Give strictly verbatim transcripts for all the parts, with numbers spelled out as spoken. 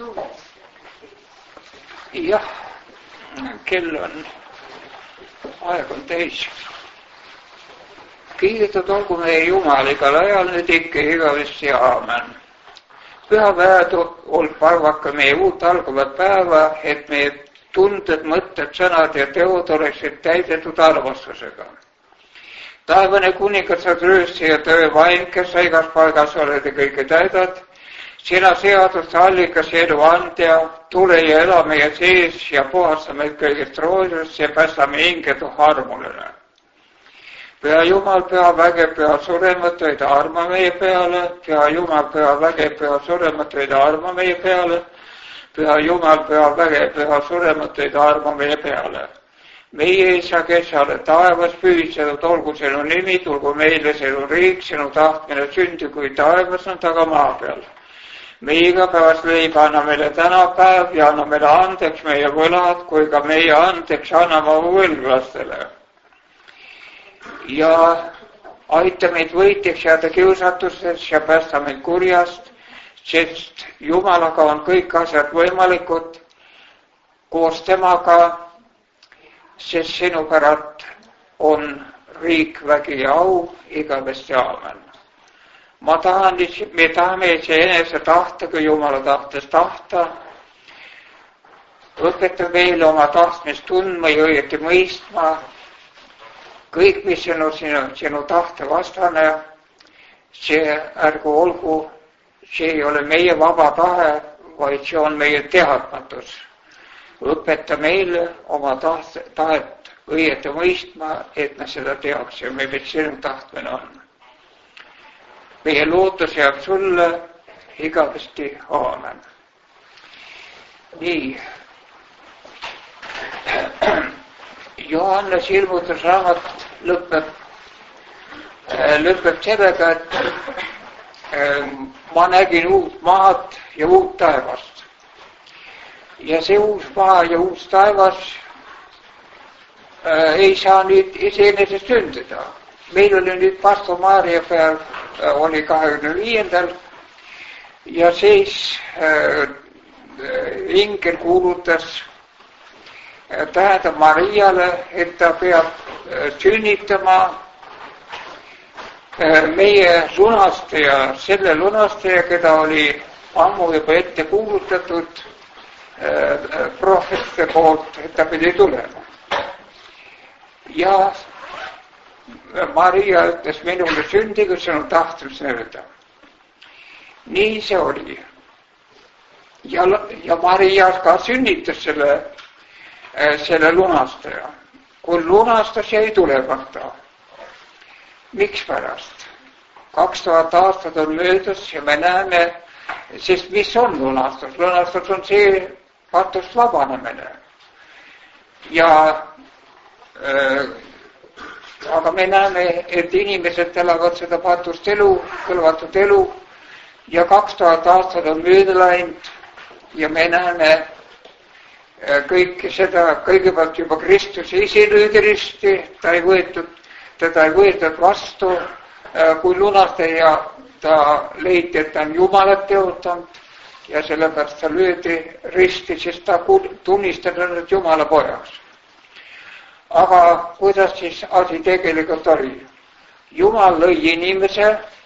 jah, kell on, aeg on täis. Kiidetud olgu meie Jumal igal ajal nüüd ikka igavesti ja aamen. Pühapäevad olgu parvaka meie uut algavat päeva, et meie tunded, mõtted, sõnad ja teod oleksid täidetud armastusega. Taevane kuningas sa tröösti ja töö vaim, kes sa igas paigas oled ja kõike täidad. Sina seaduste allikas ja elu andja, tule ja ela meie sees ja puhasta meid kõigest roosust ja päästa meie hingedu harmuline. Püha Jumal, püha väge, püha surematuid arma meie peale, püha Jumal, püha väge, püha surematuid arma meie peale, püha Jumal, püha väge, püha surematuid arma meie peale. Meie isa, kes sa oled taevas pühitsenud, olgu sinu nimi, tulgu meile sinu riik, sinu tahtmine sündi kui taevas on taga maa peal. Meie igapäevast leiba anna meile tänapäev ja anna meile andeks meie võlad, kui ka meie andeks anname võlglastele. Ja aita meid võitjaks jääda kiusatustes ja päästa meid kurjast, sest Jumalaga on kõik asjad võimalikud koos temaga, sest sinu päralt on riik, vägi ja au igavesti aamen. Ma tahan, me tahame see enese tahtega Jumala tahtes tahta. Õpeta meile oma tahtmist tundma ja õieti mõistma. Kõik, mis sinu, sinu, sinu tahte vastane, see ärgu olgu, see ei ole meie vaba tahe, vaid see on meie teadmatus. Õpeta meile oma taht, tahet õieti mõistma, et me seda teaksime, mis sinu tahtmine on. Meie lootus jääb sulle igavesti aamen. Nii. Johannes ilmutusraamat lõpeb, lõpeb sellega, et ma nägin uut maad ja uut taevast. Ja see uus maa ja uus taevas ei saa nüüd iseenesest sündida. Meil oli nüüd pastor Maarja peal, oli kahekümne viiendal ja siis äh, ingel kuulutas äh, tähendab Mariale, et ta peab äh, sünnitama äh, meie lunastaja, selle lunastaja, keda oli ammu juba ette kuulutatud äh, prohvetite poolt, et ta pidi tulema. Ja Maria ütles minule sündigu sinu tahtlus nõuda. Nii see oli. Ja, ja Maria ka sünnitas selle, selle lunastaja. Kui lunastas jäi tulemata. Miks pärast? Kaks tuhat aastat on möödas ja me näeme, sest mis on lunastus? Lunastus on see patust vabanemine. Ja äh, aga me näeme, et inimesed elavad seda patust elu, kõlvatut elu ja kaks tuhat aastat on mööda läinud ja me näeme kõike seda, kõigepealt juba Kristus ise löödi risti, ta ei võetud, teda ei võetud vastu, kui lunastaja ta leiti, et ta on Jumalat teotanud ja sellepärast ta löödi risti, sest ta tunnistab ennast Jumala pojaks. Aga kuidas siis asi tegelikult oli? Jumal lõi inimese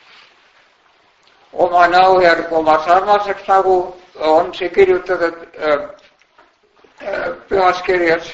oma näojärg, oma sarnaseks, nagu on see kirjutatud äh, äh, pühas kirjas.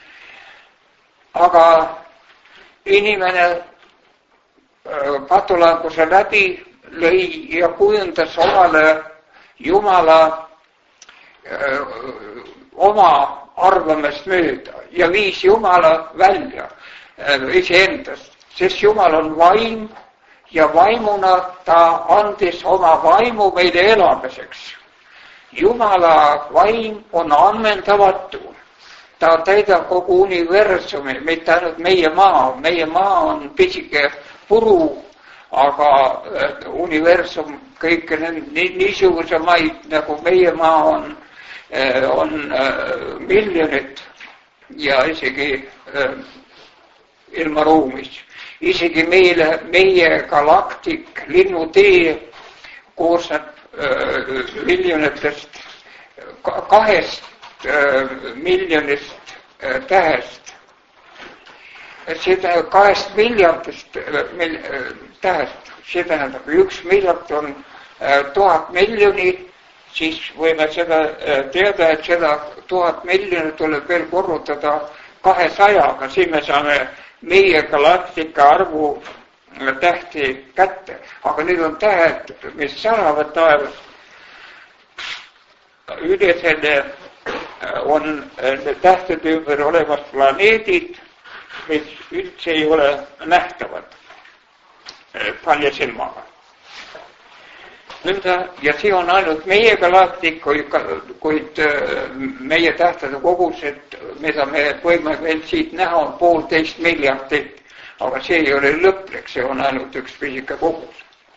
Aga inimene äh, patulanguse läbi lõi ja kujundas omale Jumala äh, oma arvamist mööda ja viis Jumala välja äh, iseendast, sest Jumal on vaim ja vaimuna ta andis oma vaimu meile elamiseks. Jumala vaim on ammendamatu. Ta täidab kogu universumi, mitte ainult meie maa. Meie maa on pisike puru, aga äh, universum kõik niisuguse maid, nagu meie maa on, äh, on äh, miljonid ja isegi äh, ilma ruumis. Isegi meile, meie galaktik, linnutee koosneb äh, miljonitest kahest miljonist tähest, seda kahest miljardist tähest, see tähendab, üks miljard on tuhat miljonit, siis võime seda teada, et seda tuhat miljonit tuleb veel korrutada kahesajaga, siin me saame meie galaktika arvu tähti kätte, aga need on tähed, mis säravad taevas. Üle selle on tähtede ümber olemas planeedid, mis üldse ei ole nähtavad palja silmaga. Nõnda, ja see on ainult meie galaktik, kuid meie tähtede kogused, mida me võime veel siit näha, on poolteist miljardit, aga see ei ole lõplik, see on ainult üks pisike kogus.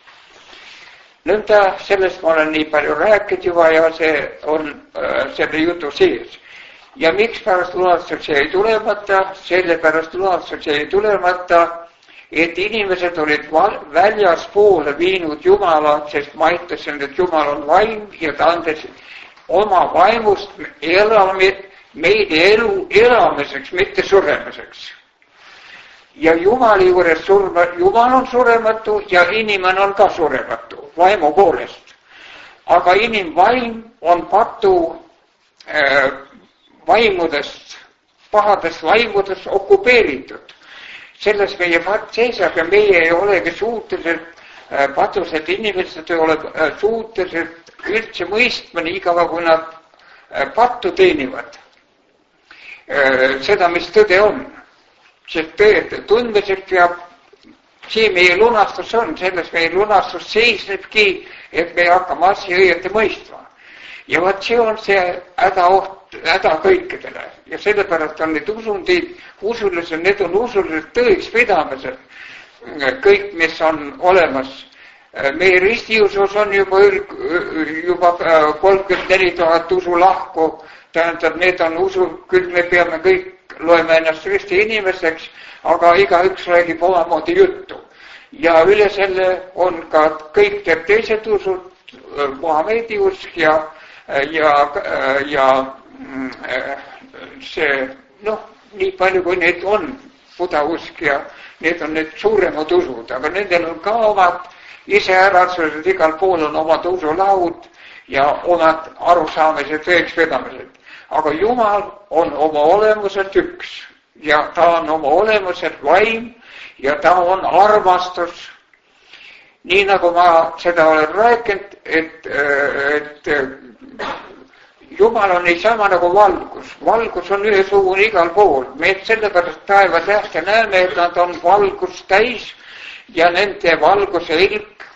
Nõnda, sellest ma olen nii palju rääkinud juba ja see on äh, selle jutu sees. Ja miks pärast lunastus jäi tulemata? Sellepärast lunastus jäi tulemata, et inimesed olid väljaspoole viinud Jumalat, sest ma ütlesin, et Jumal on vaim ja ta andes oma vaimust elame, meid elu elamiseks, mitte suremiseks. Ja Jumali juures surma, Jumal on surematu ja inimene on ka surematu, vaimu poolest. Aga inimvaim on patu äh, vaimudest, pahadest vaimudest okupeeritud. Selles meie pat seisab ja meie ei olegi suutelised, äh, patused inimesed ei ole äh, suutelised üldse mõistma nii kaua, kui nad äh, pattu teenivad. Äh, seda, mis tõde on. Sest tõed tundmiseks peab, see meie lunastus on, selles meie lunastus seisnebki, et me hakkame asja õieti mõistma. Ja võt see on see häda oht, häda kõikidele. Ja sellepärast on need usundid, usulised, need on usulised tõeks pidamised, kõik, mis on olemas. Meie ristiusus on juba, juba kolmkümmend neli tuhat usu lahku, tähendab, need on usu, küll me peame kõik loeme ennast risti inimeseks, aga igaüks räägib omamoodi juttu. Ja üle selle on ka kõik teeb teised usud, Muhamedi usk ja, ja, ja see, noh, nii palju kui need on, Buda usk ja need on need suuremad usud, aga nendel on ka omad iseärasused, igal pool on omad usulaud ja omad arusaamised, tõekspedamised. Aga Jumal on oma olemuselt üks ja ta on oma olemuselt vaim ja ta on armastus. Nii nagu ma seda olen rääkinud, et, et Jumal on niisama nagu valgus. Valgus on ühesugune igal pool. Me sellepärast taevatähte näeme, et nad on valgust täis ja nende valguse ilk,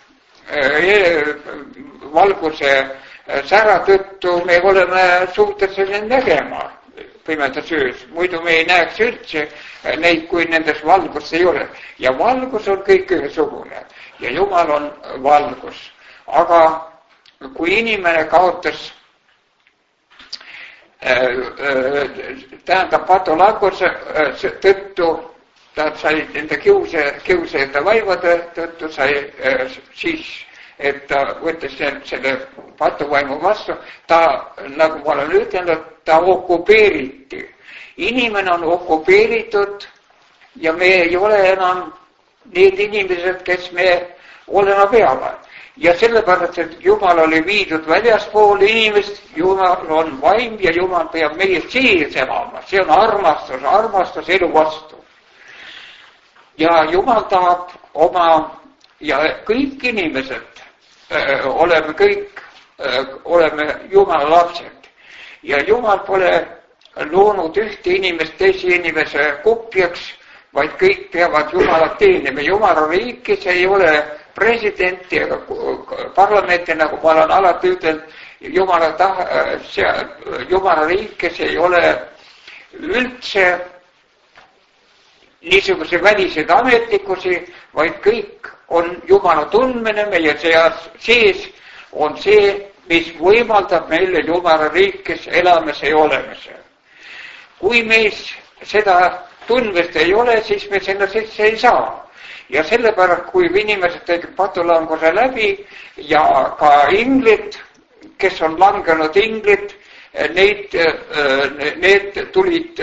valguse sära tõttu me oleme suutelised nägema pimedas öös. Muidu me ei näeks üldse neid, kui nendes valgust ei ole. Ja valgus on kõik ühesugune. Ja Jumal on valgus. Aga kui inimene kaotas tähendab patolaguse tõttu, ta sai nende kiuse, kiusajate vaimade tõttu, sai siis et ta võttis selle patuvaimu vastu, ta, nagu ma olen ütelnud, ta okupeeriti. Inimene on okupeeritud ja me ei ole enam need inimesed, kes me olema peavad. Ja sellepärast, et Jumal oli viidud väljaspool inimest, Jumal on vaim ja Jumal peab meie sees elama. See on armastus, armastus elu vastu. Ja Jumal tahab oma, ja kõik inimesed, oleme kõik, oleme Jumala lapsed. Ja Jumal pole loonud ühte inimest teise inimese kopjaks, vaid kõik peavad Jumalat teenima. Jumala riikis ei ole presidenti ega parlamenti, nagu ma olen alati ütelnud, Jumala, Jumala riikis ei ole üldse niisuguse väliseid ametnikusi, vaid kõik on Jumala tundmine meie seas sees, on see, mis võimaldab meile Jumala riikis elamise ja olemise. Kui meis seda tundmist ei ole, siis me sinna sisse ei saa. Ja sellepärast, kui inimesed tegid patulanguse läbi ja ka inglid kes on langenud inglid, neid, need tulid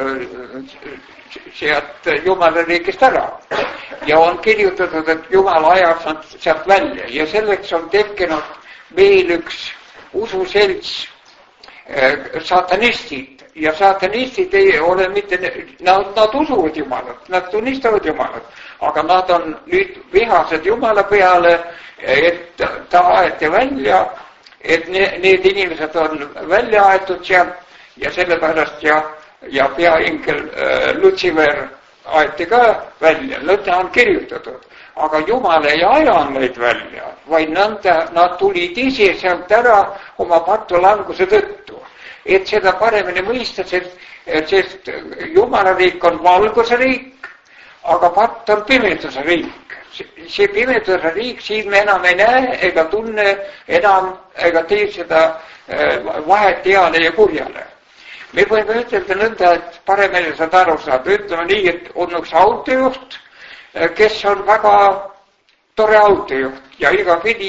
sealt Jumala riigist ära ja on kirjutatud, et Jumal ajas nad sealt välja ja selleks on tekkinud veel üks ususelts, saatanistid ja saatanistid ei ole mitte, nad, nad usuvad Jumalat, nad tunnistavad Jumalat, aga nad on nüüd vihased Jumala peale, et ta aeti välja, et need inimesed on välja aetud sealt ja sellepärast ja, ja peaingel äh, Lutsifer aeti ka välja, nõnda on kirjutatud. Aga Jumal ei ajanud neid välja, vaid nõnda nad tulid ise sealt ära oma patulanguse tõttu. Et seda paremini mõista, sest, sest Jumala riik on valguse riik, aga patt on pimeduse riik. See pimeduse riik, siin me enam ei näe ega tunne enam ega tee seda vahet heale ja kurjale. Me võime ütelda nõnda, et paremini saad aru saada. Ütleme nii, et on üks autojuht, kes on väga tore autojuht ja iga pidi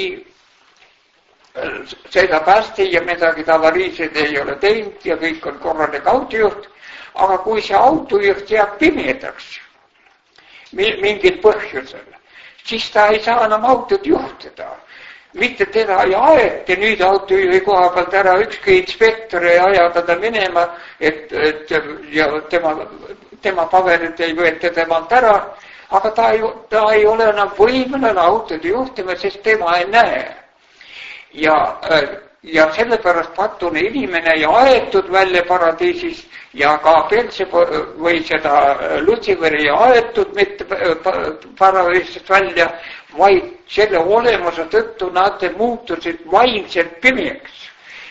sõidab hästi ja midagi tavariised ei ole teinud ja kõik on korralik autojuht. Aga kui see autojuht jääb pimedaks mingil põhjusel, siis ta ei saa enam autot juhtida. Mitte teda ei aeti nüüd autojuhi koha pealt ära ükski inspektor ei aja teda minema, et, et ja tema, tema paberid ei võeta temalt ära, aga ta ei, ta ei ole enam võimeline autot juhtima, sest tema ei näe. Ja, ja sellepärast patune inimene ei aetud välja paradiisis ja ka Belzeb või seda Lutsiferi ei aetud mitte paradiisist välja, vaid selle olemuse tõttu nad muutusid vaimselt pimeks.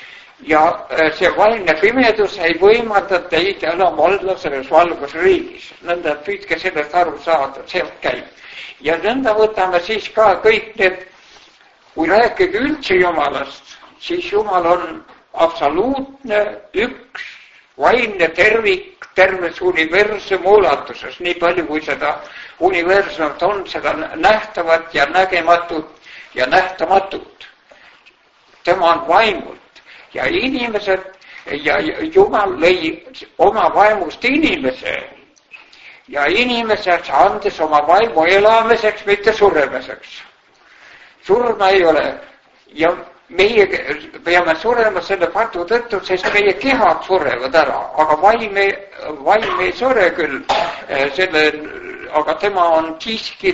Ja see vaimne pimedus ei võimalda teid enam olla selles valgusriigis. Nõnda püüdke sellest aru saada, sealt käib. Ja nõnda võtame siis ka kõik need, kui rääkige üldse Jumalast, siis Jumal on absoluutne, üks, vaimne tervik, terves universum ulatuses, nii palju kui seda universumit on, seda nähtavat ja nägematut ja nähtamatut. Tema on vaimult ja inimesed ja Jumal lõi oma vaimust inimese ja inimeseks andes oma vaimu elamiseks, mitte suremiseks. Surma ei ole ja meie peame surema selle patu tõttu, sest meie kehad surevad ära, aga vaim ei, vaim ei sure küll, selle, aga tema on siiski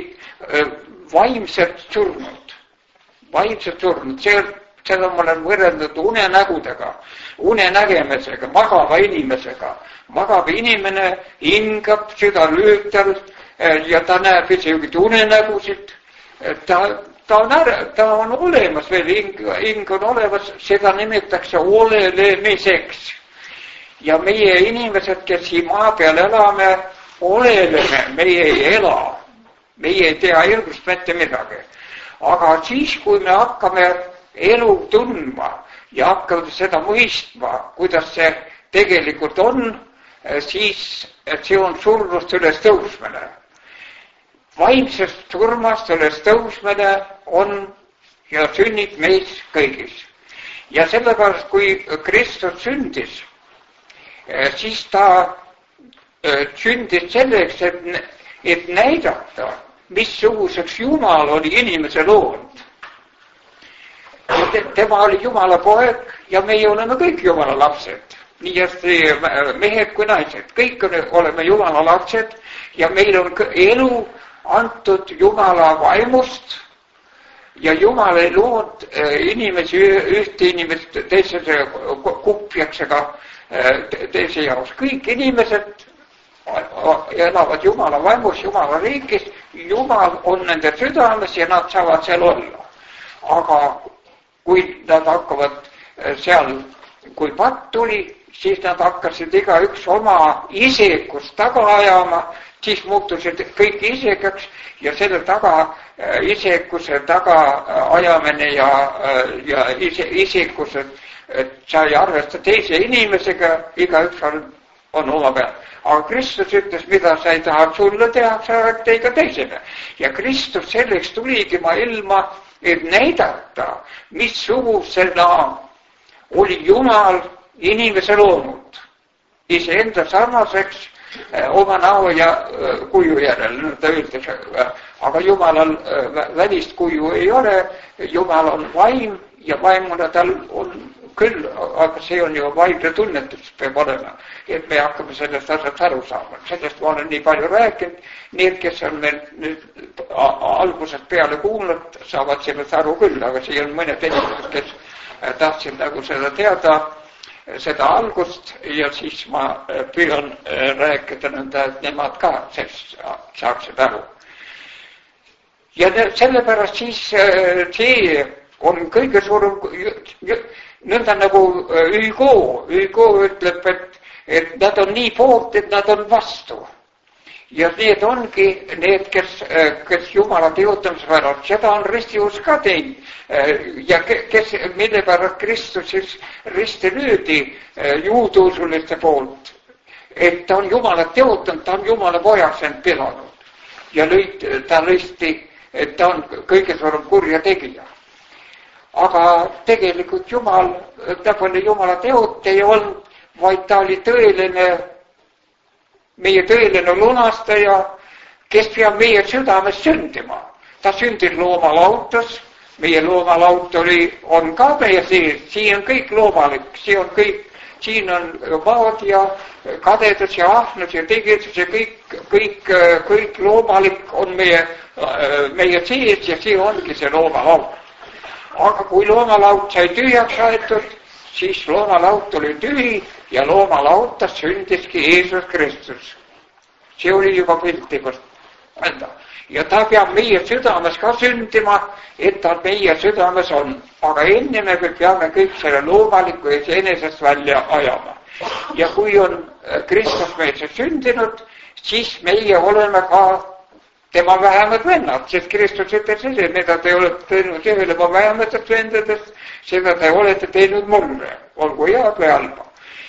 vaimselt surnud. Vaimselt surnud. See, seda ma olen võrrelnud unenägudega, unenägemisega, magava inimesega. Magab inimene, hingab, süda lüüb tal ja ta näeb isegi unenägusid. Ta Ta on, ära, ta on olemas veel, hing, hing on olemas, seda nimetatakse olemiseks. Ja meie inimesed, kes siin maa peal elame, oleme, meie ei ela. Meie ei tea elust mitte midagi. Aga siis, kui me hakkame elu tundma ja hakkame seda mõistma, kuidas see tegelikult on, siis see on surnust üles tõusmine. Vaimsest surmast üles tõusmine on ja sünnib meis kõigis. Ja sellepärast, kui Kristus sündis, siis ta sündis selleks, et, et näidata, missuguseks Jumal oli inimese loonud. Tema oli Jumala poeg ja meie oleme kõik Jumala lapsed. Nii hästi mehed kui naised. Kõik oleme Jumala lapsed ja meil on elu antud Jumala vaimust ja Jumal ei loonud inimesi, ühte inimest teise kupjaks ega teise jaoks. Kõik inimesed elavad Jumala vaimus, Jumala riigis, Jumal on nende südames ja nad saavad seal olla. Aga kui nad hakkavad seal, kui patt tuli, siis nad hakkasid igaüks oma isikust taga ajama, siis muutusid kõik isekaks ja selle taga, isekuse taga ajamine ja, ja ise, isikused, et sa ei arvesta teise inimesega, igaüks on, on oma peal. Aga Kristus ütles, mida sa ei taha sulle teha, sa oled teiga teisele. Ja Kristus selleks tuligi ma ilma, et näidata, missugusena oli Jumal inimese loonud iseenda sarnaseks oma näo ja kuju järel, ta ütles, aga Jumalal välist kuju ei ole, Jumal on vaim ja vaimuna tal on küll, aga see on ju vaimne tunnetus peab olema, et me hakkame sellest asjast aru saama. Sellest ma olen nii palju rääkinud, need, kes on meil nüüd algusest peale kuulnud, saavad sellest aru küll, aga see on mõned inimesed, kes tahtsid nagu seda teada, seda algust ja siis ma püüan rääkida nõnda, et nemad ka saaksid aru. Ja sellepärast siis see on kõige suurem, nõnda nagu Hugo, Hugo ütleb, et, et nad on nii poolt, et nad on vastu. Ja need ongi need, kes, kes Jumala teotamise pärast, seda on ristiusk ka teinud. Ja kes, mille pärast Kristus siis risti löödi juuduusuliste poolt, et ta on Jumala teotanud, ta on Jumala pojaks end pilanud. Ja lõid, ta lõisti, et ta on kõige suurem kurja tegija. Aga tegelikult Jumal, ta pole Jumala teot ei olnud, vaid ta oli tõeline, meie tõeline lunastaja, kes peab meie südames sündima. Ta sündis loomalautas, meie loomalaut oli, on ka meie sees, siin on kõik loomalik, siin on kõik, siin on maad ja kadedus ja ahnus ja tegevus ja kõik, kõik, kõik loomalik on meie, meie sees ja see ongi see loomalaut. Aga kui loomalaut sai tühjaks aetud, siis loomalaut oli tühi ja loomalautas sündiski Jeesus Kristus. See oli juba piltlikult enda. Ja ta peab meie südames ka sündima, et ta meie südames on. Aga enne me peame kõik selle loomaliku ja enesest välja ajama. Ja kui on Kristus meisse sündinud, siis meie oleme ka tema vähemad vennad, sest Kristus ütles ise, mida te olete teinud ühele oma vähematest vendadest, seda te olete teinud mulle, olgu head või halba.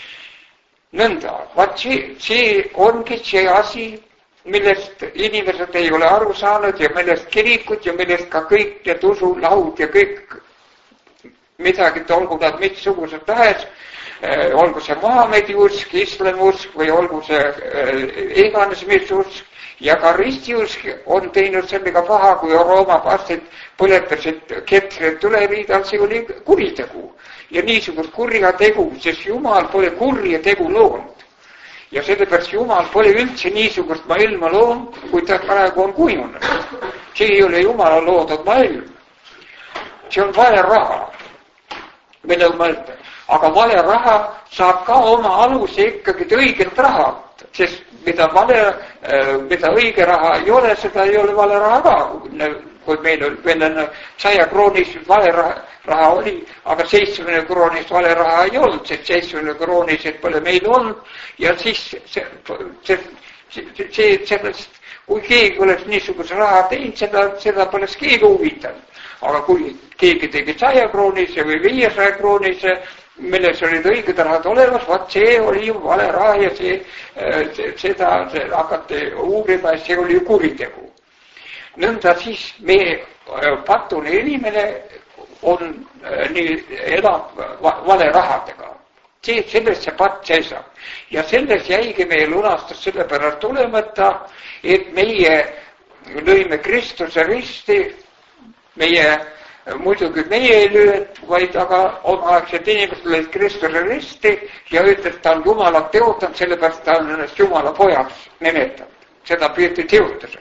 Nõnda, vaat see, see ongi see asi, millest inimesed ei ole aru saanud ja millest kirikud ja millest ka kõik need usulahud ja kõik midagi, olgu nad missugused tahes, olgu see Muhamedi usk, islami usk või olgu see iganes mis usk, ja ka ristiusk on teinud sellega paha, kui Rooma pastid põletasid ketred tuleriidal, see oli kuritegu. Ja niisugust kurja tegu, sest Jumal pole kurja tegu loonud. Ja sellepärast Jumal pole üldse niisugust maailma loonud, kui ta praegu on kujunud. See ei ole Jumala loodud maailm. See on vale raha, mille mõelda. Aga vale raha saab ka oma aluse ikkagi õiget raha, sest mida vale, mida õige raha ei ole, seda ei ole vale raha ka. Kui meil oli veel saja kroonist vale raha, raha oli, aga seitsmekümne kroonist vale raha ei olnud, sest seitsmekümne kroonist pole meil olnud ja siis see, see, see, see, sellest, kui keegi oleks niisuguse raha teinud, seda, seda poleks keegi huvitanud. Aga kui keegi tegi saja kroonise või viiesaja kroonise, milles olid õiged rahad olemas, vaat see oli ju vale raha ja see, seda see hakati uurima ja see oli ju kuritegu. Nõnda siis meie patune inimene on nii elab vale rahadega. See, sellest see patt seisab. Ja selles jäigi meie lunastus selle pärast tulemata, et meie lõime Kristuse risti, meie muidugi meie ei lööd, vaid aga omaaegselt inimesed lõid Kristuse risti ja ütles, ta on Jumala teotanud, sellepärast ta on ennast Jumala pojaks nimetanud. Seda peeti teotuseks.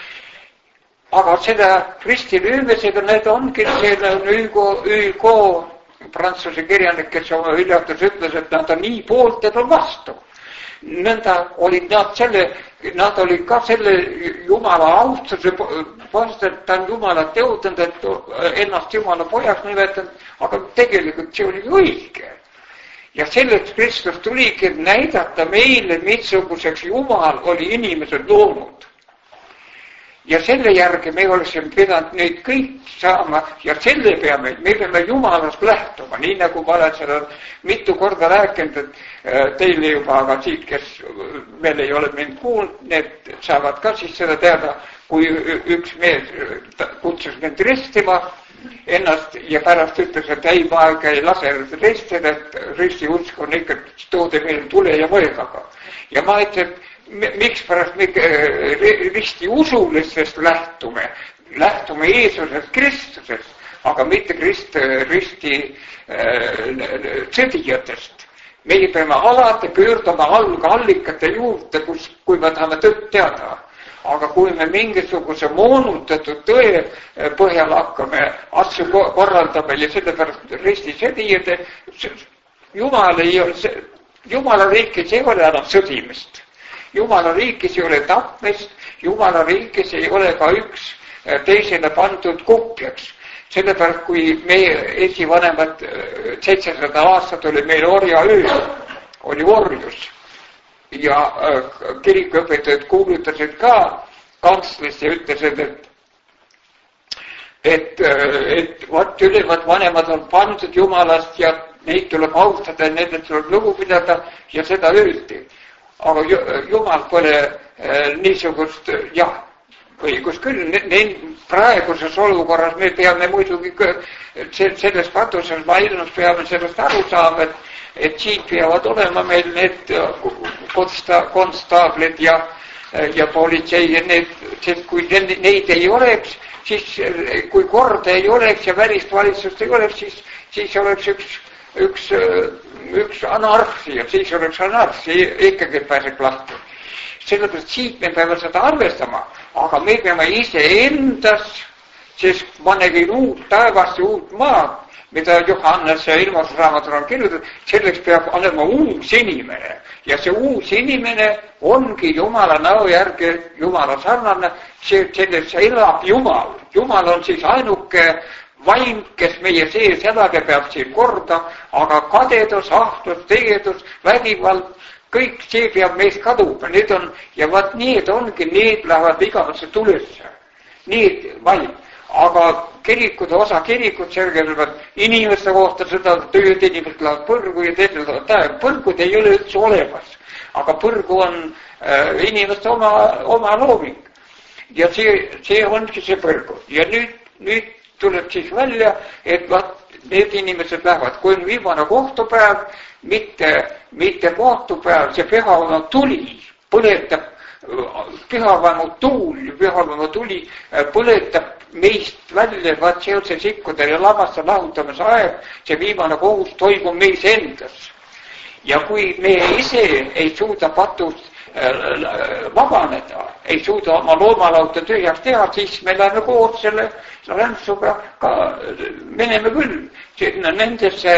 Aga seda risti löömisega, need ongi, selle on Hugo, Hugo prantsuse kirjanik, kes oma üljatus ütles, et nad on nii poolt, et on vastu. Nõnda olid nad selle, nad olid ka selle Jumala austuse vastu, et ta on Jumala teotanud, et ennast Jumala pojaks nimetanud, aga tegelikult see oli õige. Ja selleks Kristus tuligi näidata meile, missuguseks Jumal oli inimesed loonud. Ja selle järgi me olesime pidanud neid kõik saama ja selle peame, me peame Jumalast lähtuma, nii nagu ma olen seda mitu korda rääkinud, et teile juba, aga siit, kes veel ei ole mind kuulnud, need saavad ka siis seda teada, kui üks mees kutsus mind ristima ennast ja pärast ütles, et ei, ma ei lase ristida, et ristiusk on ikka toode meil tule ja mõeldaga. Ja ma ütlen, et miks pärast me risti usulistest lähtume, lähtume Jeesusest Kristusest, aga mitte Krist, risti äh, sõdijatest. Meie peame alati pöördama algallikate juurde, kus, kui me tahame tõtt teada. Aga kui me mingisuguse moonutatud tõe põhjal hakkame asju korraldama ja sellepärast risti sõdijad, Jumal ei ole, Jumala riikis ei ole enam sõdimist. Jumala riikis ei ole tapmist, Jumala riikis ei ole ka üks teisele pandud kupjaks. Sellepärast, kui meie esivanemad seitsesada aastat oli meil orja öö, oli orjus. Ja kirikuõpetajad kuulutasid ka kantslisse ja ütlesid, et, et, et vaat ülemad vanemad on pandud Jumalast ja neid tuleb austada ja nendelt tuleb lugu pidada ja seda öeldi. Aga Jumal pole niisugust, jah, õigus küll, praeguses olukorras me peame muidugi selles katuses maailmas peame sellest aru saama, et et siin peavad olema meil need konstaablid ja, ja politsei ja need, sest kui neid ei oleks, siis kui korda ei oleks ja välist valitsust ei oleks, siis, siis oleks üks, üks, üks anarhia, siis oleks anarhia, ikkagi pääseb lahti. Sellepärast siit me peame seda arvestama, aga me peame ise endas, sest ma nägin uut taevast ja uut maad, mida Johannes ja ilmusraamatul on kirjutatud, selleks peab olema uus inimene. Ja see uus inimene ongi Jumala näo järgi Jumala sarnane, selles elab Jumal. Jumal on siis ainuke vaim, kes meie sees elab ja peab siin korda, aga kadedus, ahtlus, tegedus, vägivald, kõik see peab meist kaduma. Need on, ja vaat need ongi, need lähevad igavasse tulesse. Need vaim. Aga kirikud, osa kirikud selgelt inimeste kohta seda tööd, inimesed lähevad põrgu ja teised lähevad tähega. Põrgud ei ole üldse olemas, aga põrgu on äh, inimeste oma, oma looming. Ja see, see ongi see põrgu. Ja nüüd, nüüd tuleb siis välja, et vaat, need inimesed lähevad, kui on viimane kohtupäev, mitte, mitte kohtupäev, see pühavaimu tuli põletab, pühavaimu tuul, pühavaimu tuli põletab meist välja, vaat see on see sikkude ja lavaste lahutamise aeg, see viimane kohus toimub meis endas. Ja kui me ise ei suuda patust vabaneda, ei suuda oma loomalauta tühjaks teha, siis me läheme koos selle rämpsuga ka meneme küll sinna nendesse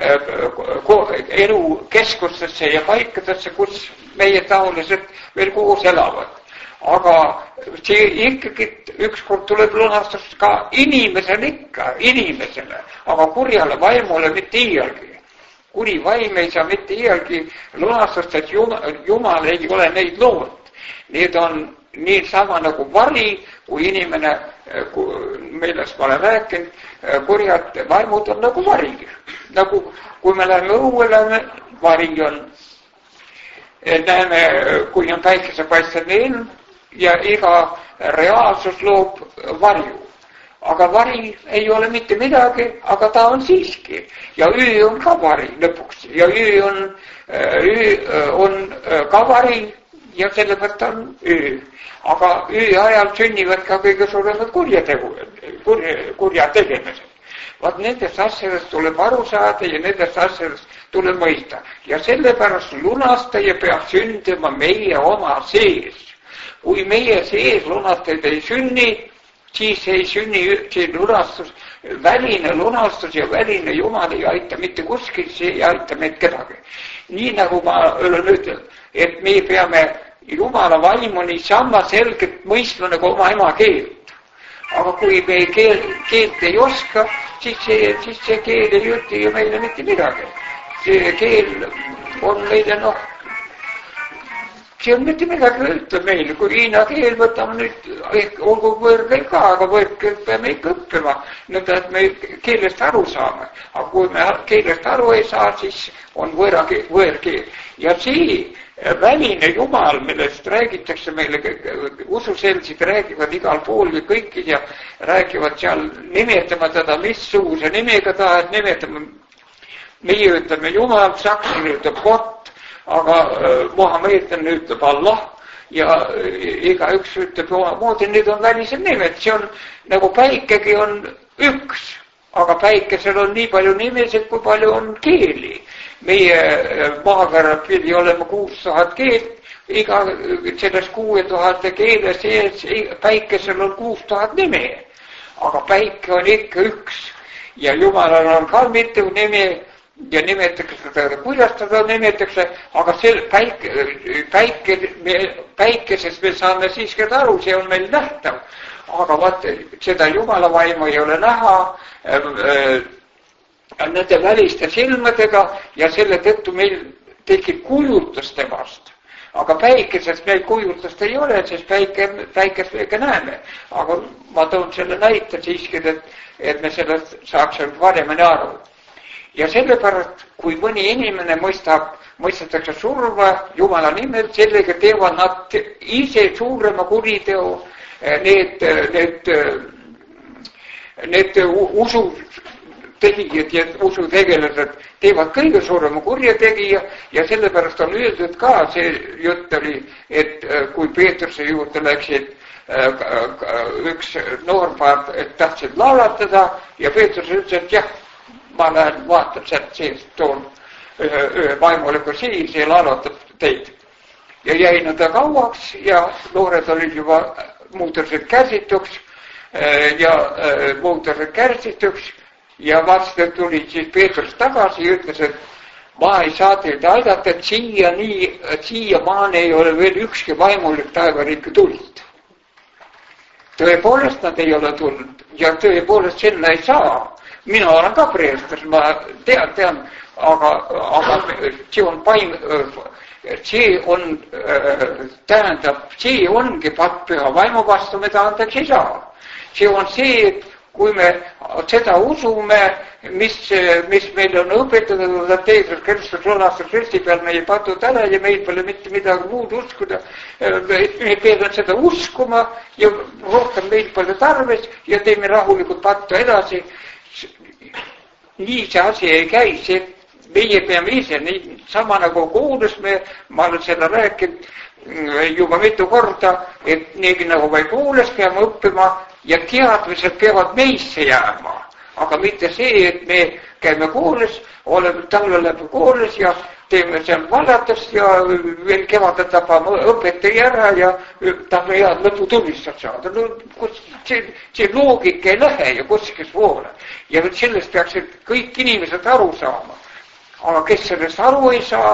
elukeskustesse ja paikadesse, kus meie taolised veel koos elavad. Aga see ikkagi ükskord tuleb lunastus ka inimesele ikka, inimesele, aga kurjale vaimule mitte iialgi. Kuri vaim ei saa mitte iialgi lunastust, et Jumal, Jumal ei ole neid loonud. Need on nii sama nagu vari, kui inimene, millest ma olen rääkinud, kurjad vaimud on nagu vari. Nagu kui me läheme õuele, vari on, näeme, kui on päikesepaistane ilm, ja iga reaalsus loob varju. Aga vari ei ole mitte midagi, aga ta on siiski. Ja öö on ka vari lõpuks. Ja öö on, öö on ka vari ja sellepärast on öö. Aga öö ajal sünnivad ka kõige suuremad kurjategu, kurja, kurja tegemised. Vaat nendest asjadest tuleb aru saada ja nendest asjadest tuleb mõista. Ja sellepärast lunastaja peab sündima meie oma sees. Kui meie sees lunastajaid ei sünni, siis ei sünni see lunastus, väline lunastus ja väline Jumal ei aita mitte kuskil, see ei aita meid kedagi. Nii nagu ma olen ütelnud, et me peame Jumala vaimu nii sama selgelt mõistma nagu oma ema keelt. Aga kui me keel, keelt ei oska, siis see, siis see keel ei ütle ju meile mitte midagi. See keel on meile noh, see on mitte midagi ütleb meile, kui hiina keel võtame nüüd, olgu võõrkeel ka, aga võõrkeel peame ikka õppima, nõnda, et me keelest aru saame. Aga kui me keelest aru ei saa, siis on võõrkeel. Ja see väline Jumal, millest räägitakse meile, ususeltsid räägivad igal pool ja kõikid ja räägivad seal, nimetama teda missuguse nimega tahad, nimetama, meie ütleme Jumal, sakslane ütleb Gott, aga Mohammedan ütleb Allah ja igaüks ütleb omamoodi, need on välised nimed, see on nagu päikegi on üks, aga päikesel on nii palju nimesid, kui palju on keeli. Meie maakeral pidi olema kuus tuhat keelt, iga selles kuue tuhande keele sees päikesel on kuus tuhat nime, aga päike on ikka üks ja Jumalal on ka mitu nime ja nimetatakse teda, kuidas teda nimetatakse, aga see päike, päike, päikesest me saame siiski aru, see on meil nähtav, aga vaat seda Jumala vaimu ei ole näha äh, nende väliste silmadega ja selle tõttu meil tekib kujutlus temast. Aga päikesest meil kujutlust ei ole, sest päike, päikest me ka näeme. Aga ma toon selle näite siiski, et, et me sellest saaksime paremini aru. Ja sellepärast, kui mõni inimene mõistab, mõistetakse surma Jumala nimel, sellega teevad nad ise suurema kuriteo, need, need, need usu tegijad ja usutegelased teevad kõige suurema kurjategija ja sellepärast on öeldud ka, see jutt oli, et kui Peetruse juurde läksid üks noorpaar, et tahtsid laulatada ja Peetrus ütles, et jah, ma lähen vaatan sealt seest, toon ühe, ühe vaimuliku siis ja laulatab teid. Ja jäi nõnda kauaks ja noored olid juba muutusid kärsituks ja muutusid kärsituks ja varsti tulid siis Peetrus tagasi ja ütles, et ma ei saa teid aidata, et siia nii, siia maani ei ole veel ükski vaimulik taevariiki tulnud. Tõepoolest nad ei ole tulnud ja tõepoolest sinna ei saa. Mina olen ka preestris, ma tean, tean, aga, aga see on paim, see on, tähendab, see ongi püha vaimu vastu, mida andeks ei saa. See on see, et kui me seda usume, mis, mis meil on õpetatud, et Jeesus Kristus olastas Kristi peal meie patud ära ja meil pole mitte midagi muud uskuda. Me peame seda uskuma ja rohkem meil pole tarvis ja teeme rahulikult pattu edasi. Nii see asi ei käi, see meie peame ise, nii sama nagu koolis me, ma olen seda rääkinud juba mitu korda, et nii nagu me koolis peame õppima ja teadmised peavad meisse jääma, aga mitte see, et me käime koolis, oleme talve läbi koolis ja teeme seal vallatust ja veel kevadel tapame õpetaja ära ja tahame head lõputunnistust saada. No, kus, see, see loogika ei lähe ja kuskil poole. Ja sellest peaksid kõik inimesed aru saama. Aga kes sellest aru ei saa,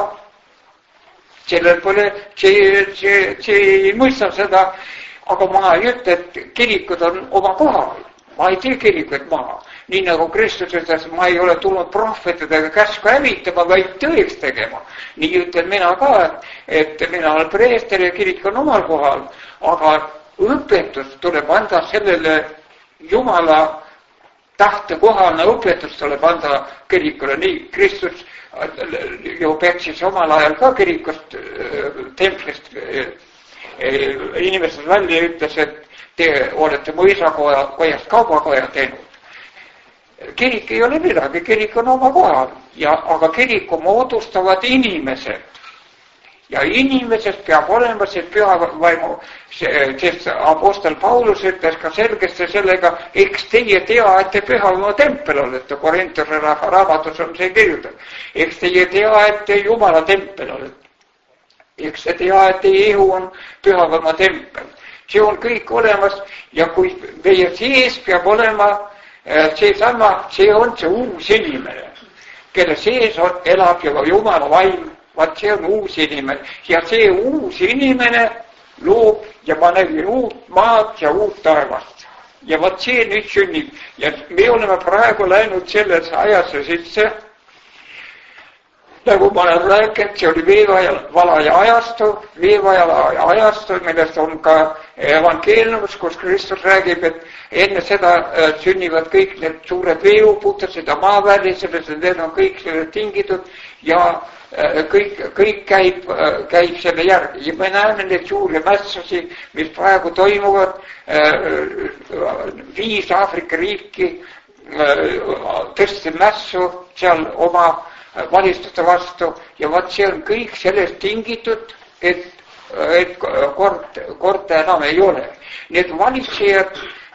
sellel pole, see, see, see ei mõista seda. Aga ma ei ütle, et kirikud on oma kohal. Ma ei tee kirikuid maha. Nii nagu Kristus ütles, ma ei ole tulnud prohvetidega käsku hävitama, vaid tõeks tegema. Nii ütlen mina ka, et mina olen preester ja kirik on omal kohal. Aga õpetus tuleb anda sellele Jumala tahte kohane õpetus tuleb anda kirikule. Nii Kristus ju peksis omal ajal ka kirikust, templist inimesed välja ütles, et te olete mu isakoja, kojast kaubakoja teinud. Kirik ei ole midagi, kirik on oma kohal, ja, aga kiriku moodustavad inimesed. Ja inimesest peab olema see püha vaimu, sest apostel Paulus ütles ka selgesti sellega, eks teie tea, et te püha vaimu tempel olete, Korintuse raamatus on see kirjutatud. Eks teie tea, et te Jumala tempel olete. Eks te tea, et teie ihu on püha vaimu tempel. See on kõik olemas ja kui meie sees peab olema see sama, see on see uus inimene, kelle sees on, elab juba Jumala vaim, vaat see on uus inimene ja see uus inimene loob ja ma nägin uut maad ja uut taevast. Ja vaat see nüüd sünnib ja me oleme praegu läinud selles ajasse sisse, nagu ma olen rääkinud, see oli veevalaja ajastu, veevalaja ajastu, millest on ka evangeeliumis, kus Kristus räägib, et enne seda sünnivad kõik need suured veeuputused ja maavälised, need on kõik tingitud ja kõik, kõik käib, käib selle järgi ja me näeme neid suuri mässusi, mis praegu toimuvad, viis Aafrika riiki tõstsid mässu seal oma valitsuste vastu ja vot see on kõik sellest tingitud, et, et kord, korda enam ei ole. Need valitsejad,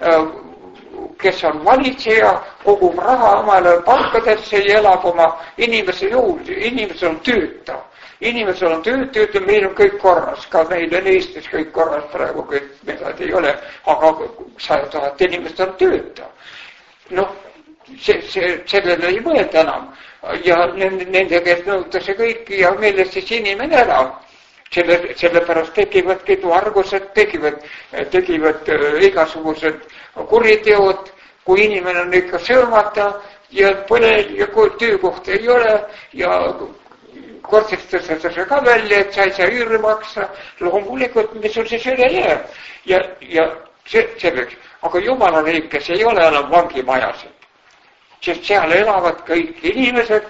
kes on valitseja, kogub raha omale palkadesse ja elab oma inimese juurde. Inimesel on tööta. Inimesel on tööd, töötab, meil on kõik korras. Ka meil on Eestis kõik korras praegu, kõik midad ei ole. Aga sada tuhat inimest on tööta. Noh, see, see, sellele ei mõelda enam. Ja nende, nende käest nõutakse kõiki ja millest siis inimene elab. Selle, sellepärast tekivad kõik vargused, tekivad, tekivad igasugused kuriteod, kui inimene on ikka söömata ja põle ja töökohta ei ole ja kordseks tõstetakse ka välja, et sa ei saa üüri maksa, loomulikult, mis sul siis üle jääb. Ja, ja see, selleks. Aga Jumala riikes ei ole enam vangimajasid, sest seal elavad kõik inimesed.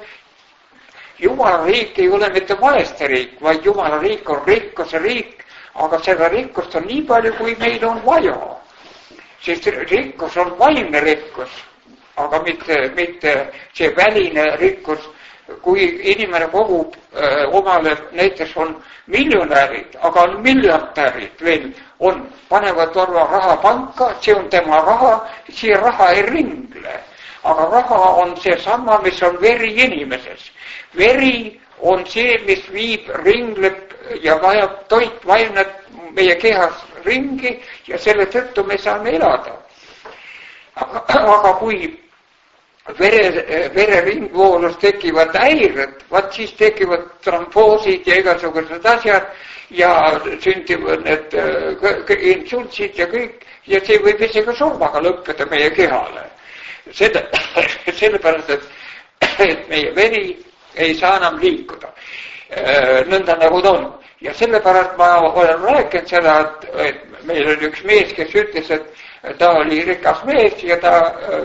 Jumala riik ei ole mitte vaeste riik, vaid Jumala riik on rikkuse riik, aga seda rikkust on nii palju, kui meil on vaja. Sest rikkus on vaimne rikkus, aga mitte, mitte see väline rikkus. Kui inimene kogub öö, omale, näiteks on miljonärid, aga on miljardärid veel, on, panevad orva raha panka, see on tema raha, see raha ei ringle. Aga raha on see sama, mis on veri inimeses. Veri on see, mis viib, ringleb ja vajab toit vaimnet meie kehas ringi ja selle tõttu me saame elada. Aga, aga kui vere, vereringvoolus tekivad häired, vaat siis tekivad tromboosid ja igasugused asjad ja sündivad need insultsid ja kõik ja see võib isegi surmaga lõppeda meie kehale. Seda, sellepärast, et, et meie veri ei saa enam liikuda nõnda nagu ta on. Ja sellepärast ma olen rääkinud seda, et, et meil oli üks mees, kes ütles, et ta oli rikas mees ja ta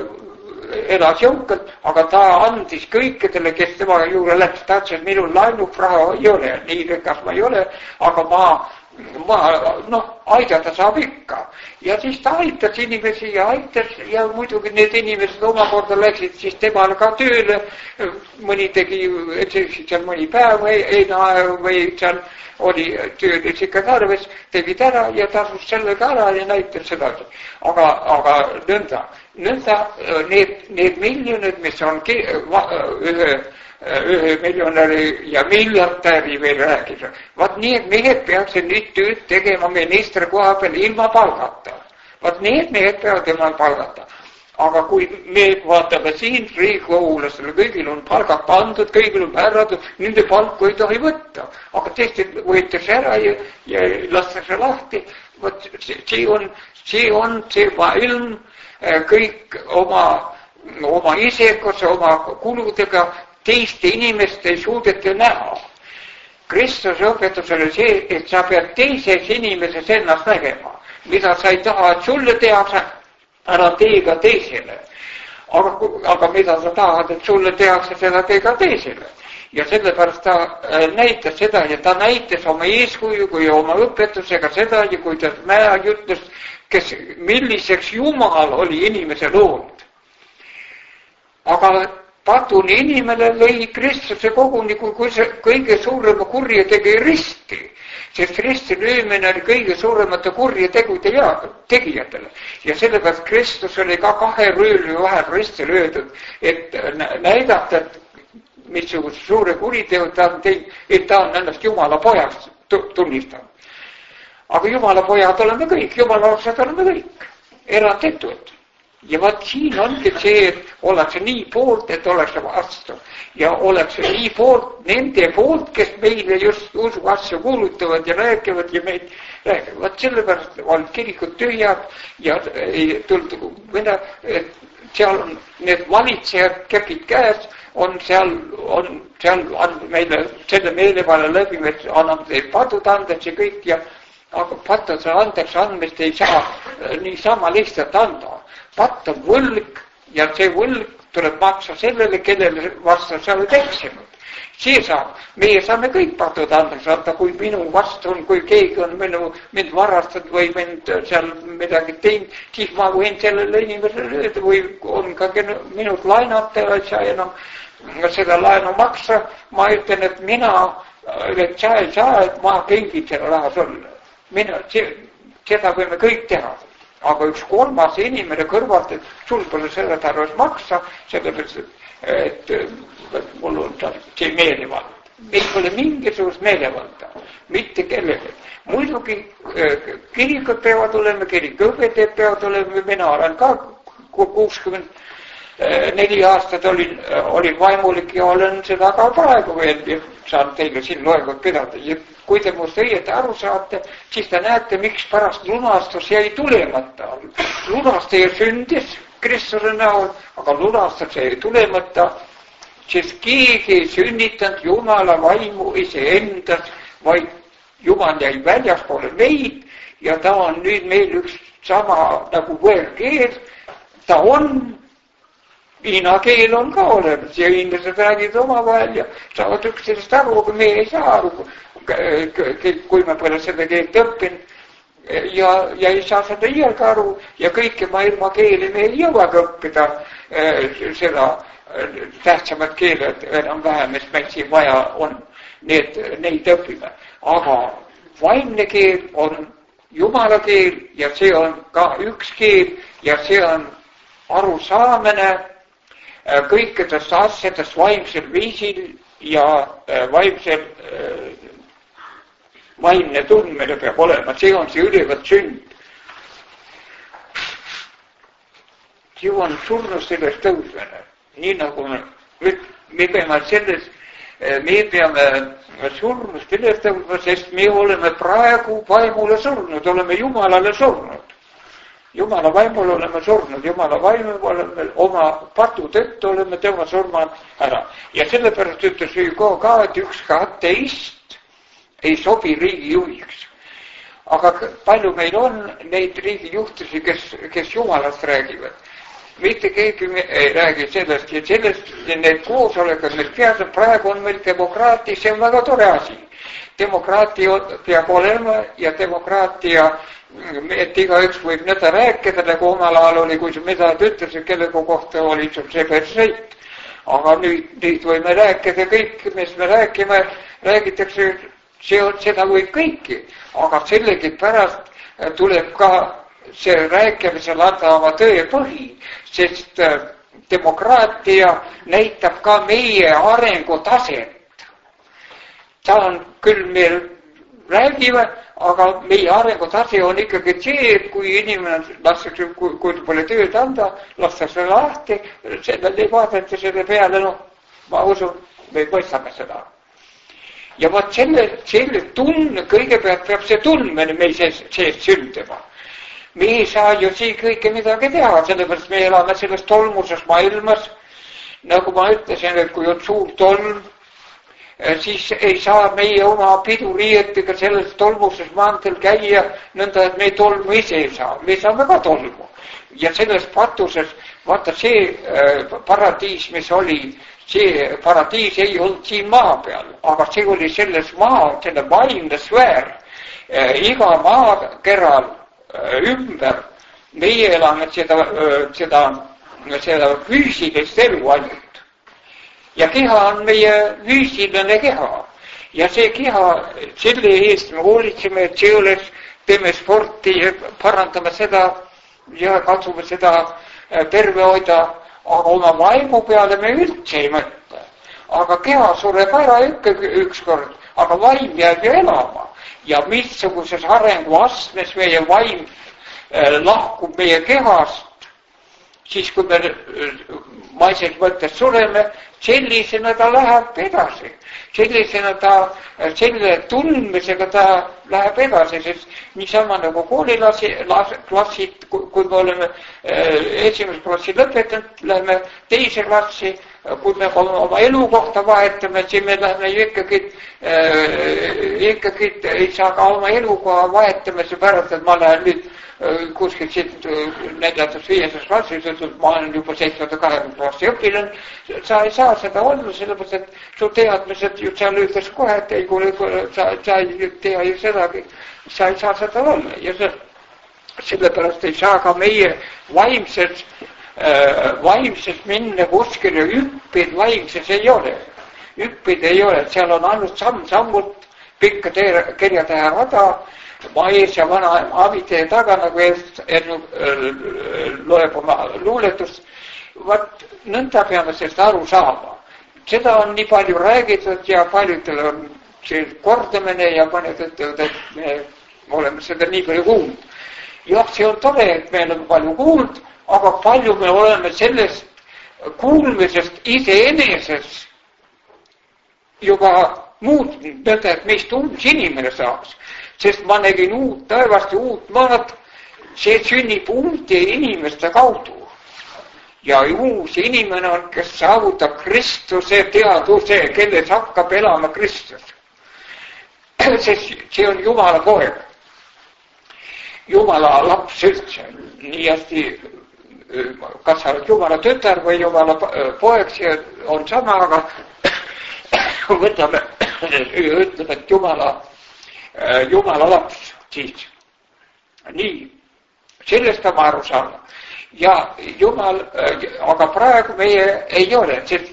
elas jõukalt, aga ta andis kõikidele, kes tema juurde läks, ta ütles, et minul laenub raha ei ole, nii rikas ma ei ole, aga ma ma, noh, aidata saab ikka. Ja siis ta aitas inimesi ja aitas ja muidugi need inimesed omakorda läksid siis temale ka tööle. Mõni tegi, seal mõni päev või eina või seal oli töölis ikka tarves, tegid ära ja tasus sellega ära ja näitas seda. Aga, aga nõnda, nõnda need, need miljonid, mis on ühe ühe miljonäri ja miljardäri veel rääkida. Vaat need mehed peaksid nüüd tööd tegema ministri koha peal ilma palgata. Vaat need mehed peavad ilma palgata. Aga kui me vaatame siin riigikogulasele, kõigil on palgad pandud, kõigil on määratud, nende palku ei tohi võtta. Aga teised võetakse ära ja, ja lastakse lahti. Vaat see on, see on see maailm kõik oma, oma isekus, oma kuludega teiste inimest ei suudeta näha. Kristuse õpetus oli see, et sa pead teises inimeses ennast nägema. Mida sa ei taha, et sulle tehakse, ära tee ka teisele. Aga, aga mida sa tahad, et sulle tehakse, seda tee ka teisele. Ja sellepärast ta näitas seda ja ta näitas oma eeskuju kui oma õpetusega seda ja kui ta mäe ütles, kes, milliseks Jumal oli inimese loonud. Aga patuni inimene lõi Kristuse koguni kui, kui see kõige suurema kurja tegi risti, sest risti löömine oli kõige suuremate kurja tegude ja, tegijatele. Ja sellepärast Kristus oli ka kahe rööli vahel risti löödud, et näidata, et missuguse suure kuriteo ta on teinud, et ta on ennast Jumala pojast tunnistanud. Aga Jumala pojad oleme kõik, Jumala lapsed oleme kõik, eranditult. Ja vaat siin ongi see, et ollakse nii poolt, et ollakse vastu. Ja ollakse nii poolt, nende poolt, kes meile just usu asju kuulutavad ja rääkivad ja meid rääkivad. Vaat sellepärast on kirikud tühjad ja ei tulnud mõne, et seal on need valitsejad käpid käes, on seal, on seal on meile selle meelevale läbi, et annab teid padud andes ja kõik ja aga patuse andeks andmist ei saa niisama lihtsalt anda. Patt on võlg ja see võlg tuleb maksa sellele, kellele vastu sa oled eksinud. See saab, meie saame kõik patud anda saada, kui minu vastu on, kui keegi on minu, mind varastanud või mind seal midagi teinud, siis ma võin sellele inimesele öelda või on ka minult laenata ja sa enam seda laenu maksa. Ma ütlen, et mina, et sa ei saa, et ma kengin selle raha sulle. Mina, seda võime kõik teha. Aga üks kolmas inimene kõrvalt, et sul pole selle tarvas maksa, sellepärast, et, et mul on see meelevald. Meil pole mingisugust meelevalda, mitte kellegi. Muidugi kirikud peavad olema, kirikuõpetajad peavad olema, mina olen ka kuuskümmend neli aastat olin, olin vaimulik ja olen seda ka praegu veel, saan teile siin loengut pidada. Ja kui te muust õieti aru saate, siis te näete, miks pärast lunastus jäi tulemata. Lunastaja sündis Kristuse näol, aga lunastus jäi tulemata, sest keegi ei sünnitanud Jumala vaimu iseendas, vaid Jumal jäi väljaspoole meid ja ta on nüüd meil üks sama nagu võõrkeel. Ta on, hiina keel on ka olemas ja inimesed räägid omavahel ja saavad üksteisest aru, aga me ei saa aru, kui me pole seda keelt õppinud ja, ja ei saa seda iialgi aru ja kõike maailma keeli me ei jõuagi õppida seda tähtsamad keeled enam-vähem, mis meil siin vaja on, need, neid õpime. Aga vaimne keel on Jumala keel ja see on ka üks keel ja see on arusaamine kõikidest asjadest vaimsel viisil ja vaimsel, vaimne tundmine peab olema. See on see ülevalt sünd. See on surnust sellest tõusmine. Nii nagu me, me peame selles, me peame surnust sellest tõusma, sest me oleme praegu vaimule surnud, oleme Jumalale surnud. Jumala vaimul oleme surnud, Jumala vaimul oleme oma patu tõttu oleme tema surmad ära. Ja sellepärast ütles Hugo ka, et üks ka ateist ei sobi riigijuhiks. Aga palju meil on neid riigijuhtisi, kes, kes Jumalast räägivad. Mitte keegi ei räägi sellest ja sellest ja need koosolekud, mis peas on, praegu on meil demokraatia, see on väga tore asi. Demokraatia peab olema ja demokraatia, et igaüks võib nõnda rääkida, nagu omal ajal oli, kui sa midagi ütlesid, kellega kohta oli see perseit. Aga nüüd, nüüd võime rääkida kõik, mis me räägime, räägitakse, see on, seda võib kõiki. Aga sellegi pärast tuleb ka see rääkimisel anda oma tõe põhi, sest demokraatia näitab ka meie arengutaset. Ta on küll meil räägime, aga meie arengutase on ikkagi see, et kui inimene lastakse, kui, kui pole tööd anda, lastakse lahti, selle ei vaadata selle peale, noh, ma usun, me mõistame seda. Ja vaat selle, selle tunne, kõigepealt peab see tundmine meil sees, sees sündima. Me ei saa ju siin kõike midagi teha, sellepärast me elame selles tolmuses maailmas. Nagu ma ütlesin, et kui on suur tolm, siis ei saa meie oma piduriietega selles tolmuses maantel käia, nõnda, et me tolmu ise ei saa. Me saame ka tolmu. Ja selles patuses, vaata see paradiis, mis oli, see paradiis ei olnud siin maa peal, aga see oli selles maa, selle vaimne sfäär, iga maakeral ümber. Meie elame seda, seda, seda füüsilist elu ainult. Ja keha on meie füüsiline keha. Ja see keha, selle eest me hoolitseme, et see oleks, teeme sporti, parandame seda ja katsume seda terve hoida, aga oma vaimu peale me üldse ei mõtle. Aga keha sureb ära ikkagi ükskord, aga vaim jääb ju elama. Ja missuguses arenguastmes meie vaim lahkub meie kehast, siis kui me maises mõttes sureme, sellisena ta läheb edasi. Sellisena ta, selle tundmisega ta läheb edasi, sest niisama nagu kooliklassid, kui me oleme esimese klassi lõpetanud, läheme teise klassi, kui me oma elukohta vahetame, siis me läheme ikkagi, ikkagi ei saa ka oma elukoha vahetama, seepärast, et ma lähen nüüd kuskilt siit neljandas viieses klassis, et ma olen juba seitsmenda kahekümne aasta õpilane, sa ei saa seda olla, sellepärast, et su teadmised ju seal ütles kohe, et ei kuule, sa, sa ei tea ju sedagi, sa ei saa seda olla ja see, sellepärast ei saa ka meie vaimses, äh, vaimses minna kuskile, hüppid vaimses ei ole. Hüppid ei ole, seal on ainult samm-sammult pikka kirjatähe rada, ma ees ja vana abitee taga, nagu eest Ennu loeb oma luuletust. Vaat nõnda peame sellest aru saama. Seda on nii palju räägitud ja paljudel on see kordamine ja mõned ütlevad, et me oleme seda nii palju kuulnud. Jah, see on tore, et me oleme palju kuulnud, aga palju me oleme sellest kuulmisest iseenesest juba muutnud, nõnda, et meist uus inimene saaks. Sest ma nägin uut taevast ja uut maad, see sünnib uute inimeste kaudu. Ja uus inimene on, kes saavutab Kristuse teaduse, kelles hakkab elama Kristus. Sest see on Jumala poeg. Jumala laps üldse. Nii hästi, kas sa oled Jumala tütar või Jumala poeg, see on sama, aga võtame, ütleme, et Jumala Jumala laps siis. Nii, sellest on aru saada. Ja Jumal, aga praegu meie ei ole, sest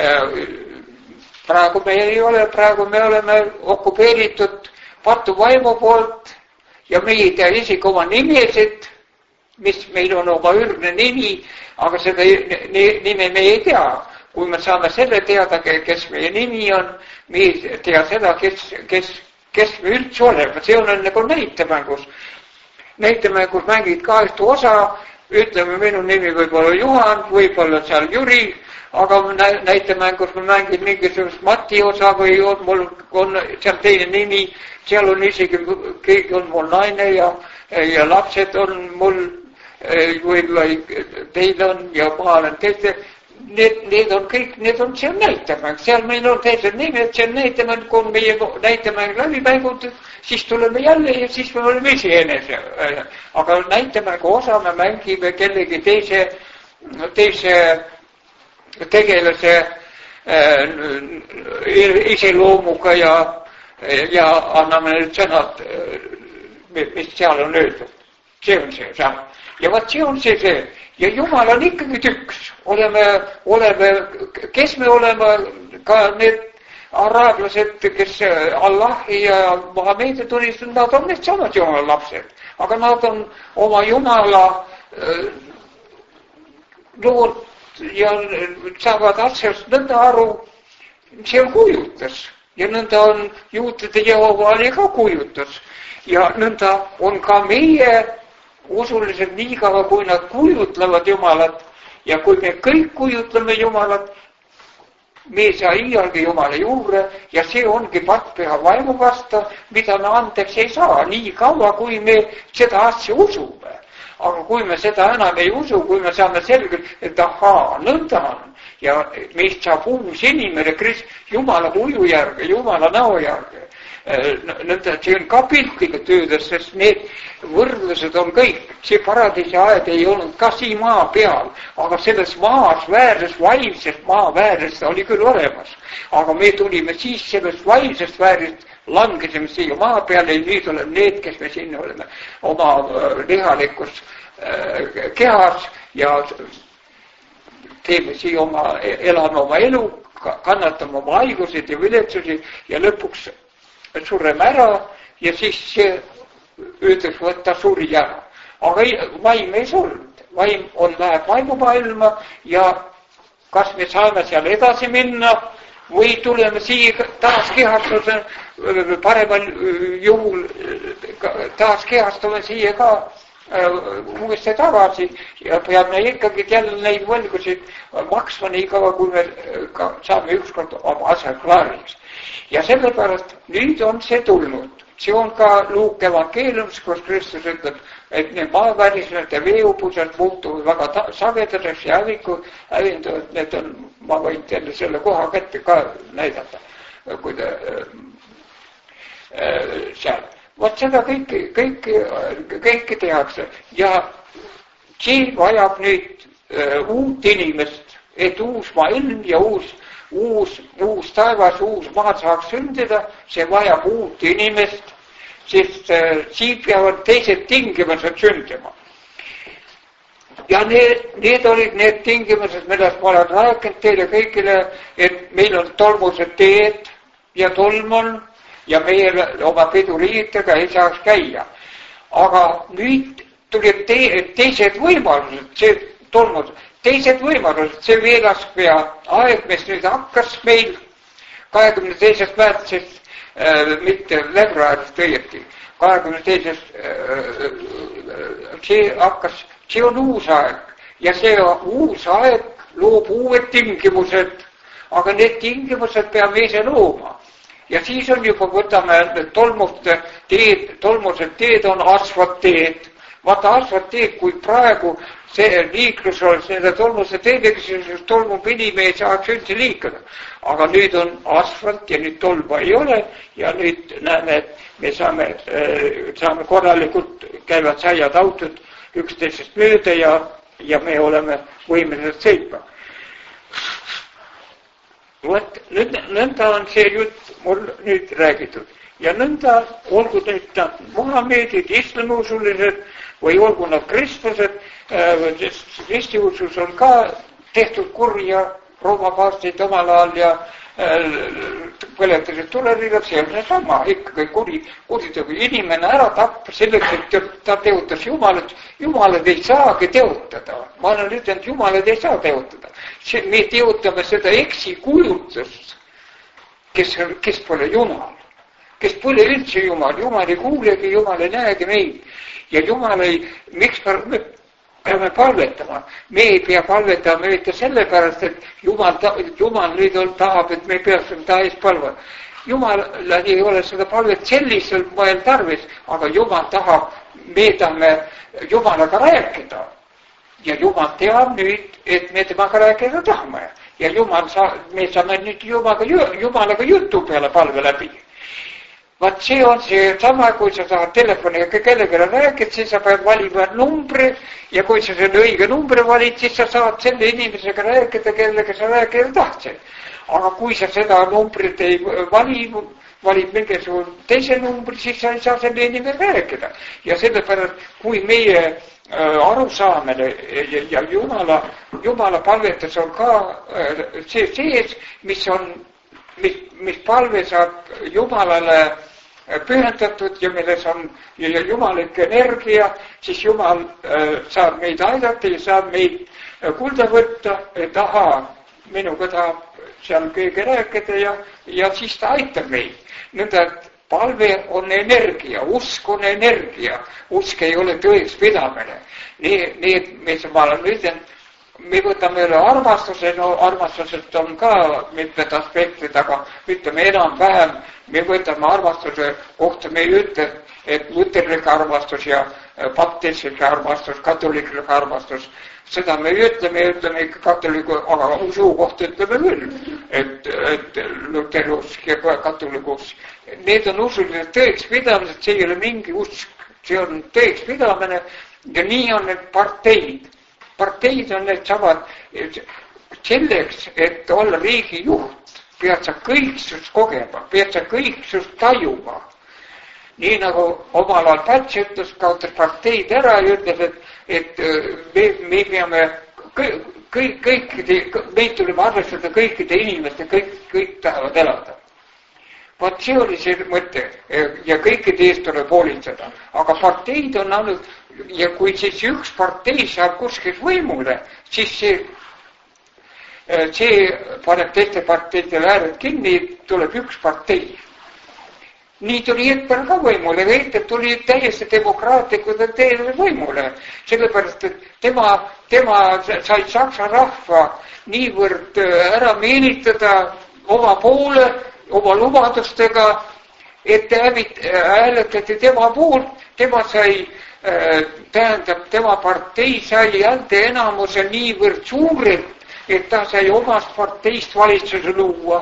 praegu me ei ole, praegu me oleme okupeeritud Patu vaimu poolt ja me ei tea isegi oma nimesid, mis meil on oma ürgne nimi, aga seda nime me ei tea. Kui me saame selle teada, kes meie nimi on, me ei tea seda, kes, kes kes me üldse oleme, see on nagu näitemängus. Näitemängus mängid kahest osa, ütleme, minu nimi võib olla Juhan, võib olla seal Jüri, aga näitemängus ma mängin mingisugust Mati osa või on mul on seal teine nimi, seal on isegi, keegi on mul naine ja, ja lapsed on mul, võib-olla teil on ja ma olen teiste. Need, need on kõik, need on, see on näitemäng, seal meil on teised nimed, see on näitemäng, kui on meie näitemäng läbi mängutud, siis tuleme jälle ja siis me oleme iseenese. Aga näitemängu osa me mängime kellegi teise, teise tegelase äh, iseloomuga ja, ja anname need sõnad, mis seal on öeldud. See on see sama. Ja vaat see on see see. Ja Jumal on ikkagi üks. Oleme, oleme, kes me oleme, ka need araablased, kes Allahi ja Muhammedi tunnistavad, nad on need samad Jumala lapsed. Aga nad on oma Jumala äh, lood ja saavad asjast nõnda aru, see on kujutas. Ja nõnda on juutide Jehova oli ka kujutas. Ja nõnda on ka meie usuliselt nii kaua, kui nad kujutlevad Jumalat ja kui me kõik kujutleme Jumalat, me ei saa iialgi Jumala juurde ja see ongi pattpüha vaimu vasta, mida me andeks ei saa nii kaua, kui me seda asja usume. Aga kui me seda enam ei usu, kui me saame selgelt, et ahaa, nõnda on ja meist saab uus inimene Krist, Jumala uju järge, Jumala näo järge. Nõnda, see on ka piltliga töödes, sest need võrdlused on kõik. See paradiisi aed ei olnud ka siin maa peal, aga selles maas väärses, vaimsest maa väärest oli küll olemas. Aga me tulime siis sellest vaimsest väärest, langesime siia maa peale ja nüüd oleme need, kes me siin oleme oma lihalikus äh, kehas ja teeme siia oma, elame oma elu, kannatame oma haigused ja viletsusi ja lõpuks sureme ära ja siis see ütleks, et ta suri ära. Aga vaim ei surnud. Vaim on läheb vaimumaailma ja kas me saame seal edasi minna või tuleme siia taas kehastuse, paremal juhul taas kehastume siia ka uuesti tagasi ja peame ikkagi jälle neid võlgusid maksma nii kaua, kui me saame ükskord oma asja klaariks. Ja sellepärast nüüd on see tulnud. See on ka Luuke evangeeliumis, kus Kristus ütleb, et need maavärised ja veeupused muutuvad väga sagedaseks ja häviku hävinduvad. Need on, ma võin teile selle koha kätte ka näidata, kui te äh, seal. Vot seda kõike, kõike, kõike tehakse ja see vajab nüüd uh, uut inimest, et uus maailm ja uus, uus, uus taevas, uus maa saaks sündida, see vajab uut inimest, sest uh, siin peavad teised tingimused sündima. Ja need, need olid need tingimused, millest ma olen rääkinud teile kõigile, et meil on tolmused teed ja tolm on ja meie oma piduriitega ei saaks käia. Aga nüüd tulid te, teised võimalused, see tolmus, teised võimalused, see veelaspea aeg, mis nüüd hakkas meil kahekümne teisest märtsist, äh, mitte veebruarist õieti, kahekümne teisest äh, see hakkas, see on uus aeg ja see uus aeg loob uued tingimused, aga need tingimused peame ise looma. Ja siis on juba, võtame tolmuste teed, tolmused teed on asfaltteed. Vaata asfaltteed, kui praegu see liiklus on nende tolmuse teedega, siis tolmub inimene ei saaks üldse liikuda. Aga nüüd on asfalt ja nüüd tolma ei ole ja nüüd näeme, et me saame, saame korralikult käivad saiad autod üksteisest mööda ja, ja me oleme võimelised sõitma. Vot, nüüd, nõnda on see jutt mul nüüd räägitud. Ja nõnda, olgu nüüd Muhamedid, islamiusulised või olgu nad kristlased, sest ristiusus on ka tehtud kurja Rooma paavstid omal ajal ja põletasid tuleriigad, see on see sama, ikkagi kuri, kuritegu inimene ära tappa selleks, et ta teotas Jumalat. Jumalad ei saagi teotada. Ma olen ütelnud, Jumalad ei saa teotada. See, me teotame seda eksikujutlust, kes, kes pole Jumal, kes pole üldse Jumal. Jumal ei kuulegi, Jumal ei näegi meid. Ja Jumal ei, miks me peame palvetama? Me ei pea palvetama mitte sellepärast, et Jumal, Jumal nüüd on, tahab, et me peaksime ta ees palvama. Jumal ei ole seda palvet sellisel moel tarvis, aga Jumal tahab, me tahame Jumalaga rääkida. Ja Jumal teab nüüd, et me temaga rääkida tahame. Ja Jumal saa, me saame nüüd Jumalaga, Jumalaga jutu peale palve läbi. Vaat see on see sama, kui sa tahad telefoniga kellelegi rääkida, siis sa pead valima numbri ja kui sa selle õige numbri valid, siis sa saad selle inimesega rääkida, kellega sa rääkida tahtsid. Aga kui sa seda numbrit ei vali, valid mingisugune teise numbri, siis sa ei saa selle inimesega rääkida. Ja sellepärast, kui meie arusaamine ja Jumala, Jumala palvetus on ka see sees, mis on, mis, mis palve saab Jumalale pühendatud ja milles on jumalik energia, siis Jumal saab meid aidata ja saab meid kulda võtta, et aha, minuga tahab seal keegi rääkida ja, ja siis ta aitab meid. Nõnda, et palve on energia, usk on energia, usk ei ole tõeks pidamine. Nii, nii et me olen ütlen, me võtame üle armastuse, no armastused on ka mitmed aspektid, aga ütleme enam-vähem, me võtame armastuse kohta, me ei ütle, et luterlik armastus ja baptistlik armastus, katoliklik armastus, seda me ei ütle, me ütleme ikka katoliku, aga usu kohta ütleme küll, et, et luterusk ja katolikus. Need on usulised tõekspidamised, see ei ole mingi usk, see on tõekspidamine ja nii on need parteid. Parteid on need samad, selleks, et olla riigi juht, pead sa kõiksust kogema, pead sa kõiksust tajuma. Nii nagu omal ajal Päts ütles, kaotas parteid ära ja ütles, et, et me, me peame kõik, kõik, kõikide, meid tuleb arvestada kõikide inimeste, kõik, kõik tahavad elada. Vaat see oli see mõte ja kõikide eest tuleb hoolitseda. Aga parteid on ainult, ja kui siis üks partei saab kuskilt võimule, siis see, see paneb teiste parteidele ääred kinni, tuleb üks partei. Nii tuli Hitler ka võimule, Hitler tuli täiesti demokraatlikud teele võimule, sellepärast, et tema, tema sai Saksa rahva niivõrd ära meelitada oma poole, oma lubadustega, et hääletati tema poolt, tema sai, tähendab, tema partei sai häälte enamuse niivõrd suurelt, et ta sai omast parteist valitsuse luua.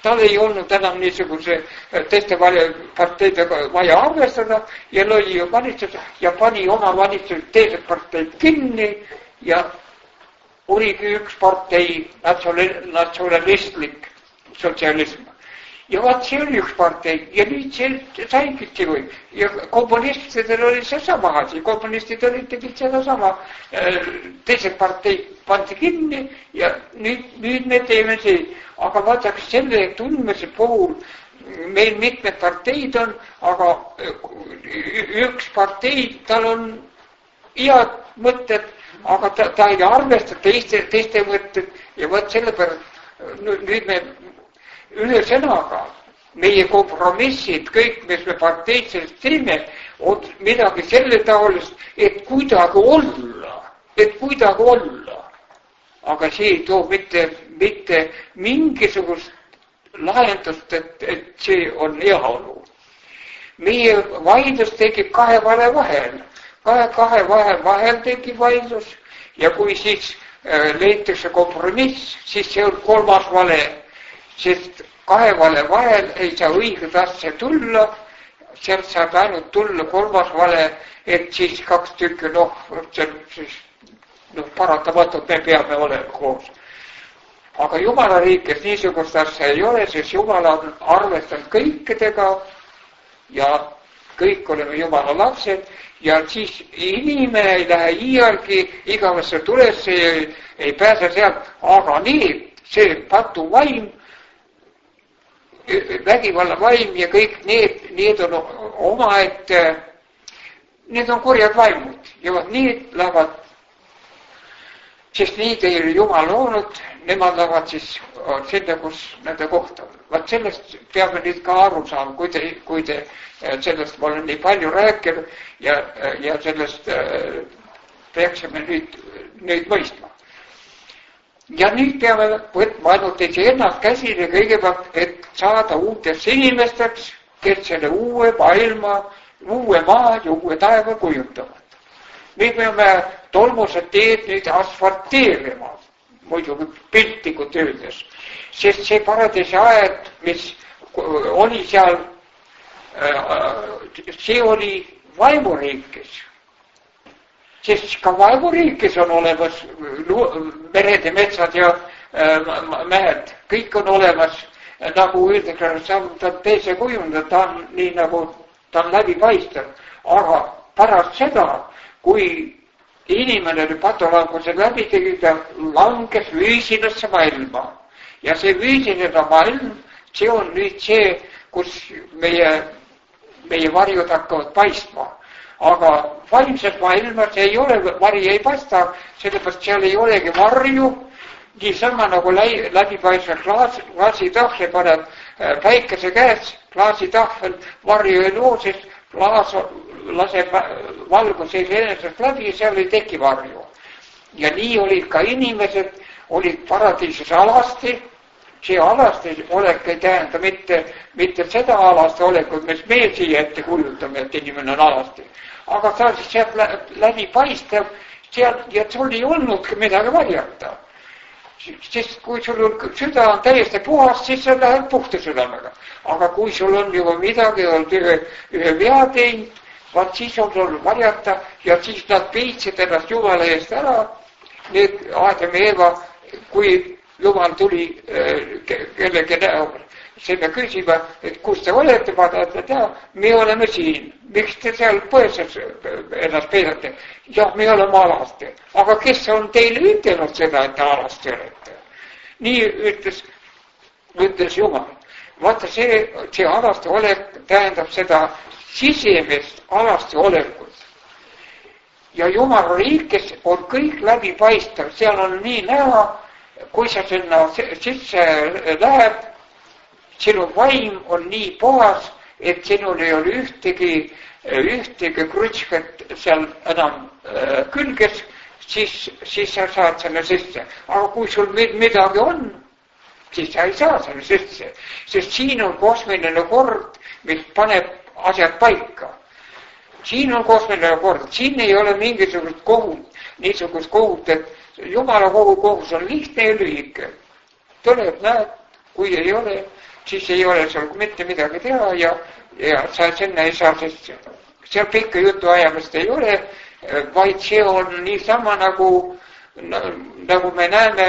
tal ei olnud enam niisuguse teiste parteidega vaja arvestada ja lõi valitsus ja pani oma valitsus teised parteid kinni ja oligi üks partei natsionalistlik sotsialism. Ja vaat see oli üks partei ja nüüd see saigiti või. Ja kommunistidel oli see sama asi. Kommunistid olid tegid seda sama. Teised partei pandi kinni ja nüüd, nüüd me teeme see. Aga vaataks selle tundmise puhul meil mitmed parteid on, aga üks partei, tal on head mõtted, aga ta, ta ei arvesta teiste, teiste mõtted ja vaat sellepärast nüüd me ühe sõnaga, meie kompromissid, kõik, mis me parteid sellest teeme, on midagi selle taolist, et kuidagi olla, et kuidagi olla. Aga see ei too mitte, mitte mingisugust lahendust, et, et see on heaolu. Meie vaidlus tekib kahe vale vahel. Kahe, kahe vahel, vahel tekib vaidlus ja kui siis äh, leitakse kompromiss, siis see on kolmas vale. Sest kahe vale vahel ei saa õiget asja tulla, sealt saab ainult tulla kolmas vale, et siis kaks tükki, noh, siis, noh, paratamatult me peame olema koos. Aga Jumala riikes niisugust asja ei ole, sest Jumala on arvestanud kõikidega ja kõik oleme Jumala lapsed ja siis inimene ei lähe iialgi igavesse tulesse ja ei, ei pääse sealt, aga nii, see patu vaim, vägivalla vaim ja kõik need, need on omaette, need on kurjad vaimud ja need lähevad, sest nii teil Jumal loonud, nemad lähevad siis sinna, kus nende kohta on. Vaat sellest peame nüüd ka aru saama, kui te, kui te sellest ma olen nii palju rääkinud ja, ja sellest peaksime nüüd, nüüd mõistma. Ja nüüd peame võtma ainult ennast käsile kõigepealt, et saada uuteks inimesteks, kes selle uue maailma, uue maa ja uue taeva kujutavad. Nüüd peame tolmused teed nüüd asfalteerima, muidugi piltlikult öeldes, sest see paradiisi aed, mis oli seal, see oli vaimuriikis. Sest ka vaimuriikis on olemas mered ja metsad ja mäed, kõik on olemas, nagu öeldakse, ta on teise kujunda, ta on nii nagu, ta on läbipaistev. Aga pärast seda, kui inimene oli patolanguse läbi tegi, ta langes füüsilasse maailma. Ja see füüsiline maailm, see on nüüd see, kus meie, meie varjud hakkavad paistma. Aga vaimses maailmas ei ole, vari ei paista, sellepärast seal ei olegi varju, niisama nagu läbipaisva klaas, klaasitahvli paneb päikese käes, klaasitahvel varju ei loo, sest klaas laseb valguse enesest läbi ja seal ei teki varju. Ja nii olid ka inimesed, olid paradiisis alasti, see alasti olek ei tähenda mitte, mitte seda alasti olekut, mis me siia ette kujutame, et inimene on alasti. Aga ta siis sealt läbi paistev, seal, ja sul ei olnudki midagi varjata. Sest kui sul on, süda on täiesti puhas, siis sa lähed puhta südamega. Aga kui sul on juba midagi olnud ühe, ühe vea teinud, vaat siis on sul varjata ja siis nad peitsid ennast Jumala eest ära. Need Aadam ja Eeva, kui Jumal tuli kellegi näol, sinna küsima, et kus te olete, ma tahan teha, me oleme siin. Miks te seal põeses ennast peidate? Jah, me oleme alasti. Aga kes on teile ütelnud seda, et te alasti olete? Nii ütles, ütles Jumal. Vaata, see, see alasti olek tähendab seda sisemist alasti olekut. Ja Jumala riikes on kõik läbipaistev. Seal on nii näha, kui sa sinna sisse lähed, sinu vaim on nii puhas, et sinul ei ole ühtegi, ühtegi krutskat seal enam äh, külges, siis, siis sa saad selle sisse. Aga kui sul midagi on, siis sa ei saa selle sisse. Sest siin on kosmiline kord, mis paneb asjad paika. Siin on kosmiline kord, siin ei ole mingisugust kohut, niisugust kohut, et Jumala kogu kohus on lihtne ja lühike. Tuleb, näed, kui ei ole, siis ei ole seal mitte midagi teha ja, ja sa sinna ei saa, sest seal pikka jutu ajamist ei ole, vaid see on niisama nagu, nagu me näeme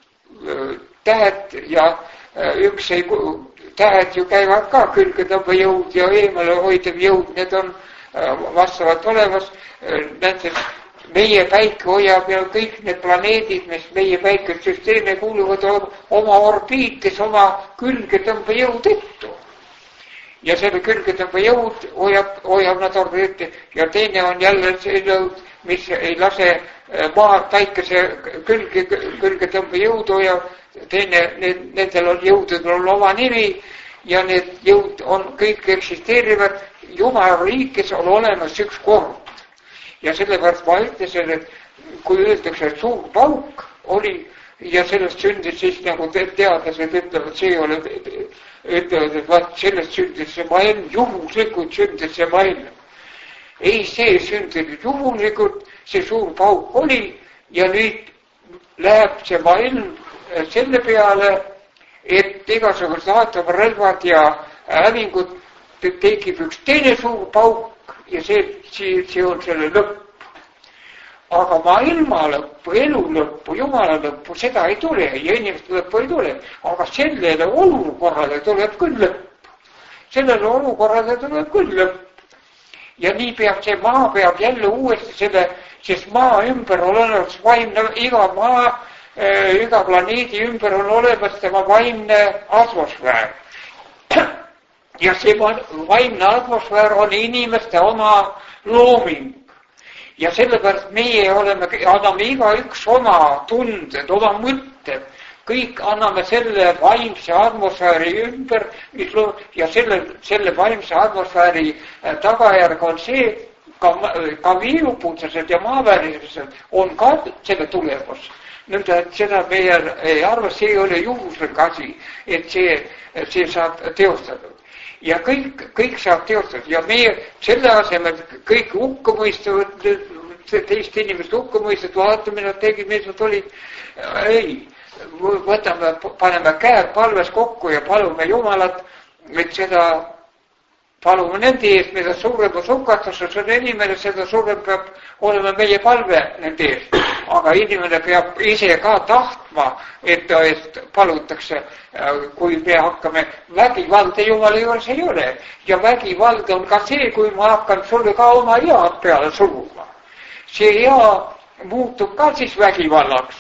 tähed ja üks ei, tähed ju käivad ka külgetõmbejõud ja eemale hoidev jõud, need on vastavalt olemas. Näiteks meie päike hoiab ja kõik need planeedid, mis meie päikesüsteemi kuuluvad oma orbiitis, oma külgetõmbejõud ettu. Ja selle külgetõmbejõud hoiab, hoiab nad orbiiti ja teine on jälle see jõud, mis ei lase maa päikese külge, külgetõmbejõud hoiab. Teine, need, nendel on jõududel on oma nimi ja need jõud on kõik eksisteerivad. Jumala riikes on olemas üks kord. Ja sellepärast ma ütlesin, et kui öeldakse, et suur pauk oli ja sellest sündis siis nagu teadlased ütlevad, see ei ole, ütlevad, et vaat sellest sündis see maailm, juhuslikult sündis see maailm. Ei, see sündis juhuslikult, see suur pauk oli ja nüüd läheb see maailm selle peale, et igasugused aatomrelvad ja hävingud tekib üks teine suur pauk ja see, see, see on selle lõpp. Aga maailma lõppu, elu lõppu, Jumala lõppu, seda ei tule ja inimeste lõppu ei tule. Aga sellele olukorrale tuleb küll lõpp. Sellele olukorrale tuleb küll lõpp. Ja nii peab see maa peab jälle uuesti selle, sest maa ümber on olemas vaimne, iga maa, iga planeedi ümber on olemas tema vaimne atmosfäär. Ja see vaimne atmosfäär on inimeste oma looming. Ja sellepärast meie oleme, anname igaüks oma tunded, oma mõtted. Kõik anname selle vaimse atmosfääri ümber ja selle, selle vaimse atmosfääri tagajärg on see, ka, ka viiruputsased ja maavärised on ka selle tulemus. Nõnda, et seda meie ei arva, see ei ole juhuslik asi, et see, see saab teostatud. Ja kõik, kõik saab teostatud ja meie selle asemel kõik hukka mõistavad, teist inimest hukka mõistavad, vaatame, nad tegid, mis nad olid. Ei, võtame, paneme käed palves kokku ja palume Jumalat, et seda palume nende eest, mida suuremas hukastuses on inimene, seda suurem peab olema meie palve nende eest. Aga inimene peab ise ka tahtma, et ta eest palutakse, kui me hakkame, vägivalda Jumala juures ei ole. Ja vägivald on ka see, kui ma hakkan sulle ka oma head peale suruma. See hea muutub ka siis vägivallaks.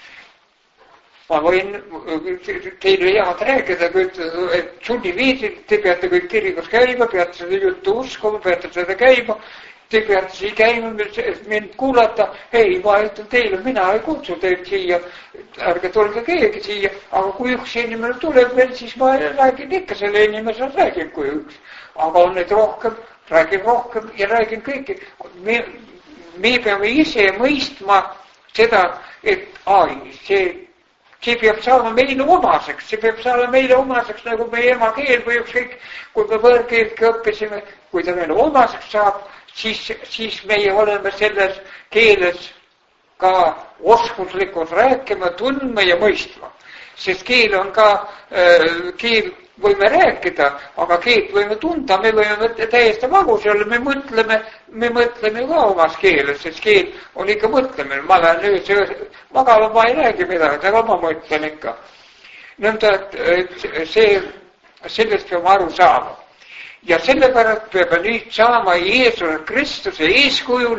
Ma võin teile head rääkida, et sunniviisil te peate kõik kirikus käima, peate seda juttu uskuma, peate seda käima. Te peate siia käima, mind kuulata. Ei, ma ütlen teile, mina ei kutsu teid siia, ärge tulge keegi siia. Aga kui üks inimene tuleb veel, siis ma räägin ikka selle inimesel, räägin kui üks. Aga on need rohkem, räägin rohkem ja räägin kõiki. Me, me peame ise mõistma seda, et ai, see, see peab saama meile omaseks. See peab saama meile omaseks nagu meie emakeel või ükskõik, kui me võõrkeeltki õppisime, kui ta meile omaseks saab, Siis, siis meie oleme selles keeles ka oskuslikud rääkima, tundma ja mõistma. Sest keel on ka, keel võime rääkida, aga keelt võime tunda, me võime täiesti magus olla, me mõtleme, me mõtleme ka omas keeles, sest keel on ikka mõtlemine. Ma lähen öös magama, ma ei räägi midagi, aga ma mõtlen ikka. Nõnda, et see, sellest peame aru saama. Ja sellepärast peab nüüd saama Jeesuse Kristuse eeskujul,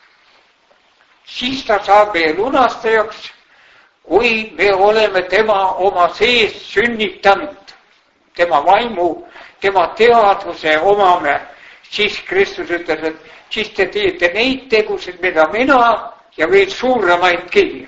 siis ta saab meie lunastajaks, kui me oleme tema oma sees sünnitanud, tema vaimu, tema teadvuse omame, siis Kristus ütles, et siis te teete neid tegusid, mida mina ja veel suuremaidki.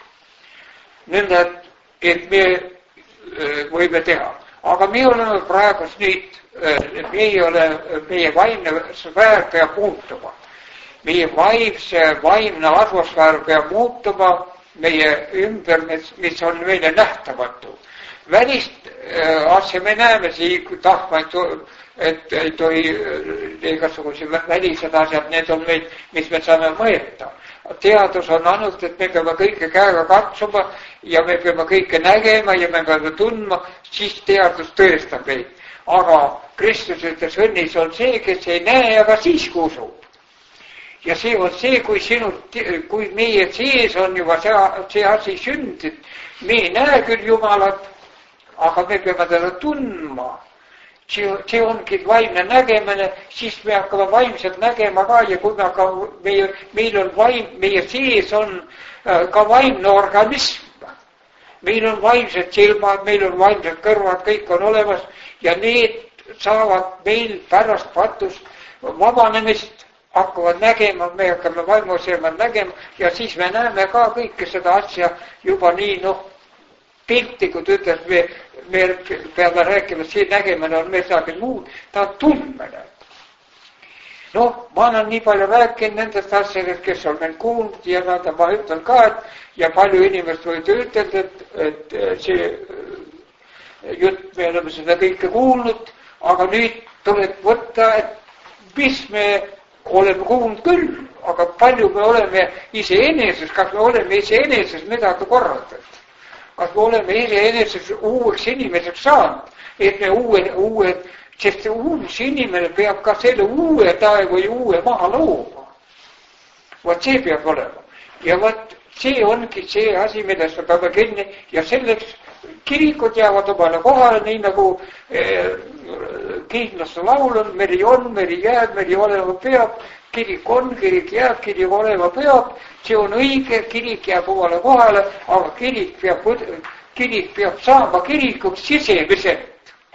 Nõnda, et me võime teha. Aga me oleme praegu nüüd, meie, ole, meie vaimne sfäär peab muutuma. Meie vaimse, vaimne atmosfäär peab muutuma meie ümber, mis on meile nähtamatu. Välist asja me näeme siin, tahma et ei tohi igasugused välised asjad, need on meid, mis me saame mõjuta. Teadus on ainult, et me peame kõike käega katsuma ja me peame kõike nägema ja me peame tundma, siis teadus tõestab meid. Aga Kristus ütles, õnnis on see, kes ei näe, aga siiski usub. Ja see on see, kui sinu, kui meie sees on juba see, see asi sündid, me ei näe küll Jumalat, aga me peame teda tundma. See, see ongi vaimne nägemine, siis me hakkame vaimselt nägema ka ja kui me hakkame, meie, meil on vaim, meie sees on ka vaimne organism. Meil on vaimsed silmad, meil on vaimsed kõrvad, kõik on olemas ja need saavad meil pärast patus vabanemist, hakkavad nägema, me hakkame vaimusilmad nägema ja siis me näeme ka kõike seda asja juba nii, noh, piltlikult ütles, me, me peame rääkima, see nägemine on midagi muud, ta on tundmine. Noh, ma olen nii palju rääkinud nendest asjadest, kes on meil kuulnud ja nad, ma ütlen ka, et ja palju inimest võid ütelda, et, et see jutt, me oleme seda kõike kuulnud, aga nüüd tuleb võtta, et mis me oleme kuulnud küll, aga palju me oleme iseeneses, kas me oleme iseeneses midagi korraldanud. Kas me oleme iseeneses uueks inimeseks saanud, et me uue, uue, sest uus inimene peab ka selle uue taevu ja uue maha looma. Vaat see peab olema. Ja vaat see ongi see asi, millest me peame kinni ja selleks kirikud jäävad omale kohale, nii nagu eh, kihnlaste laul on, meri on, meri jääb, meri olema peab, kirik on, kirik jääb, kirik olema peab, see on õige, kirik jääb omale kohale, aga kirik peab, kirik peab saama kirikuks sisemiselt.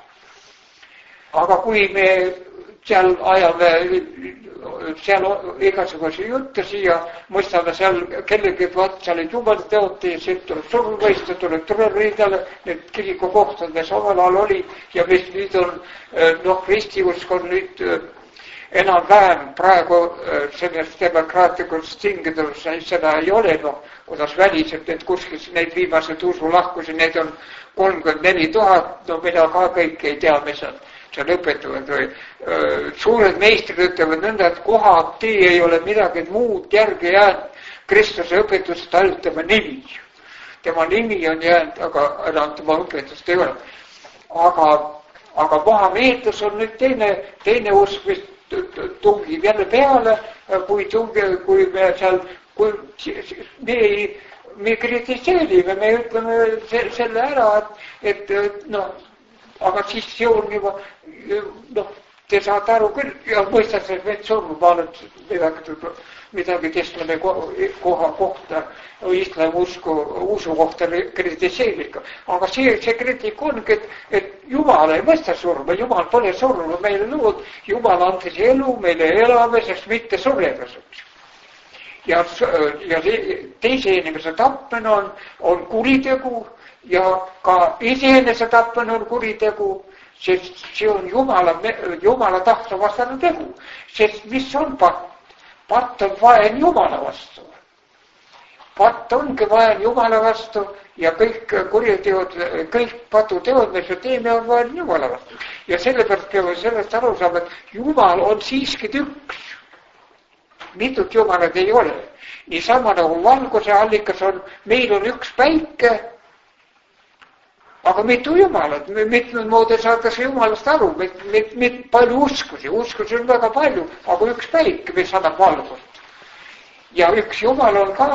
Aga kui me seal ajame, seal igasuguse jutte siia, mõistame seal kellegi, vaat seal ei jumal teote ja siit tuleb surmõista, tuleb trõrriidale, need kiriku kohtad, mis omal ajal oli ja mis nüüd on, noh, ristiusk on nüüd enam-vähem praegu sellest demokraatlikust tingimus seda ei ole, noh, kuidas väliselt need kuskil, need viimased usulahkusi, need on kolmkümmend neli tuhat, no mida ka kõik ei tea, mis on seal õpetavad või öö, suured meistrid ütlevad nõnda, et kohati ei ole midagi muud järgi jäänud Kristuse õpetust ainult tema nimi. Tema nimi on jäänud, aga enam tema õpetust ei ole. Aga, aga mahameetus on nüüd teine, teine usk, mis tungib jälle peale, kui tungi, kui me seal, kui me ei, me kritiseerime, me ütleme selle ära, et, et noh, aga siis see on juba, noh, te saate aru küll ja mõistate, et see on vaadanud midagi, midagi testlane koha kohta, islam usku, usu kohta kritiseeriga. Aga see, see kriitik ongi, et, et Jumal ei mõista surma, Jumal pole surma meile lood, Jumal andis elu meile elamiseks, mitte suredaseks. Ja, ja teise inimese tapmine on, on kuritegu ja ka iseenese tapmine on kuritegu, sest see on Jumala, Jumala tahte vastane tegu. Sest mis on patt? Patt on vaen Jumala vastu. Patt ongi vaen Jumala vastu ja kõik kuriteod, kõik patuteod, mis me teeme, on vaen Jumala vastu. Ja sellepärast peame sellest aru saama, et Jumal on siiski üks. Mitut Jumalat ei ole. Niisama nagu valguse allikas on, meil on üks päike, aga mitu Jumalat, mitmed moodi saadakse Jumalast aru, mit, mit, mit palju uskusi, uskusi on väga palju, aga üks päike, mis annab valgust. Ja üks Jumal on ka,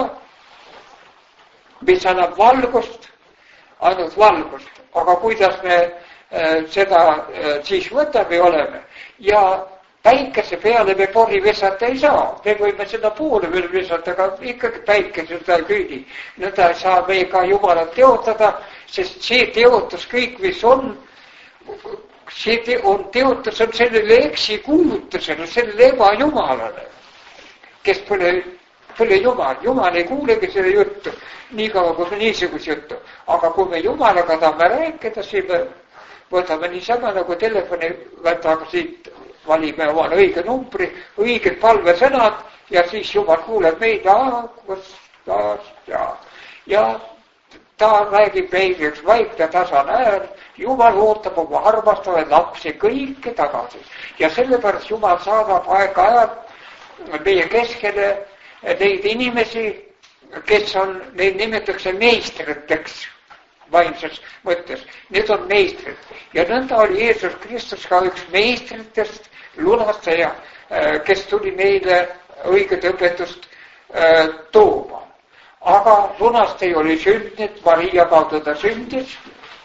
mis annab valgust, ainult valgust. Aga kuidas me äh, seda äh, siis võtame oleme ja päikese peale me pori visata ei saa. Me võime seda poole veel visata, aga ikkagi päikese seda ei küüdi. Nõnda ei saa me ka Jumalat teotada, sest see teotus kõik, mis on, see te, on teotus on sellele eksikuulutusele, sellele ebajumalale, kes pole, pole Jumal. Jumal ei kuulegi selle juttu, nii kaua kui me niisuguse juttu. Aga kui me Jumalaga tahame rääkida, siis me võtame niisama nagu telefoni, võtame siit, valime omale õige numbri, õiged palvesõnad ja siis Jumal kuuleb meid, kus taas ja, ja ta räägib meile üks vaikne tasane hääl, Jumal ootab oma armastavaid lapsi kõike tagasi ja sellepärast Jumal saadab aeg-ajalt meie keskele neid inimesi, kes on, neid nimetatakse meistriteks vaimses mõttes. Need on meistrid ja nõnda oli Jeesus Kristus ka üks meistritest, lunastaja, kes tuli meile õiget õpetust tooma. Aga lunastaja oli sündinud, Maria kaudu ta sündis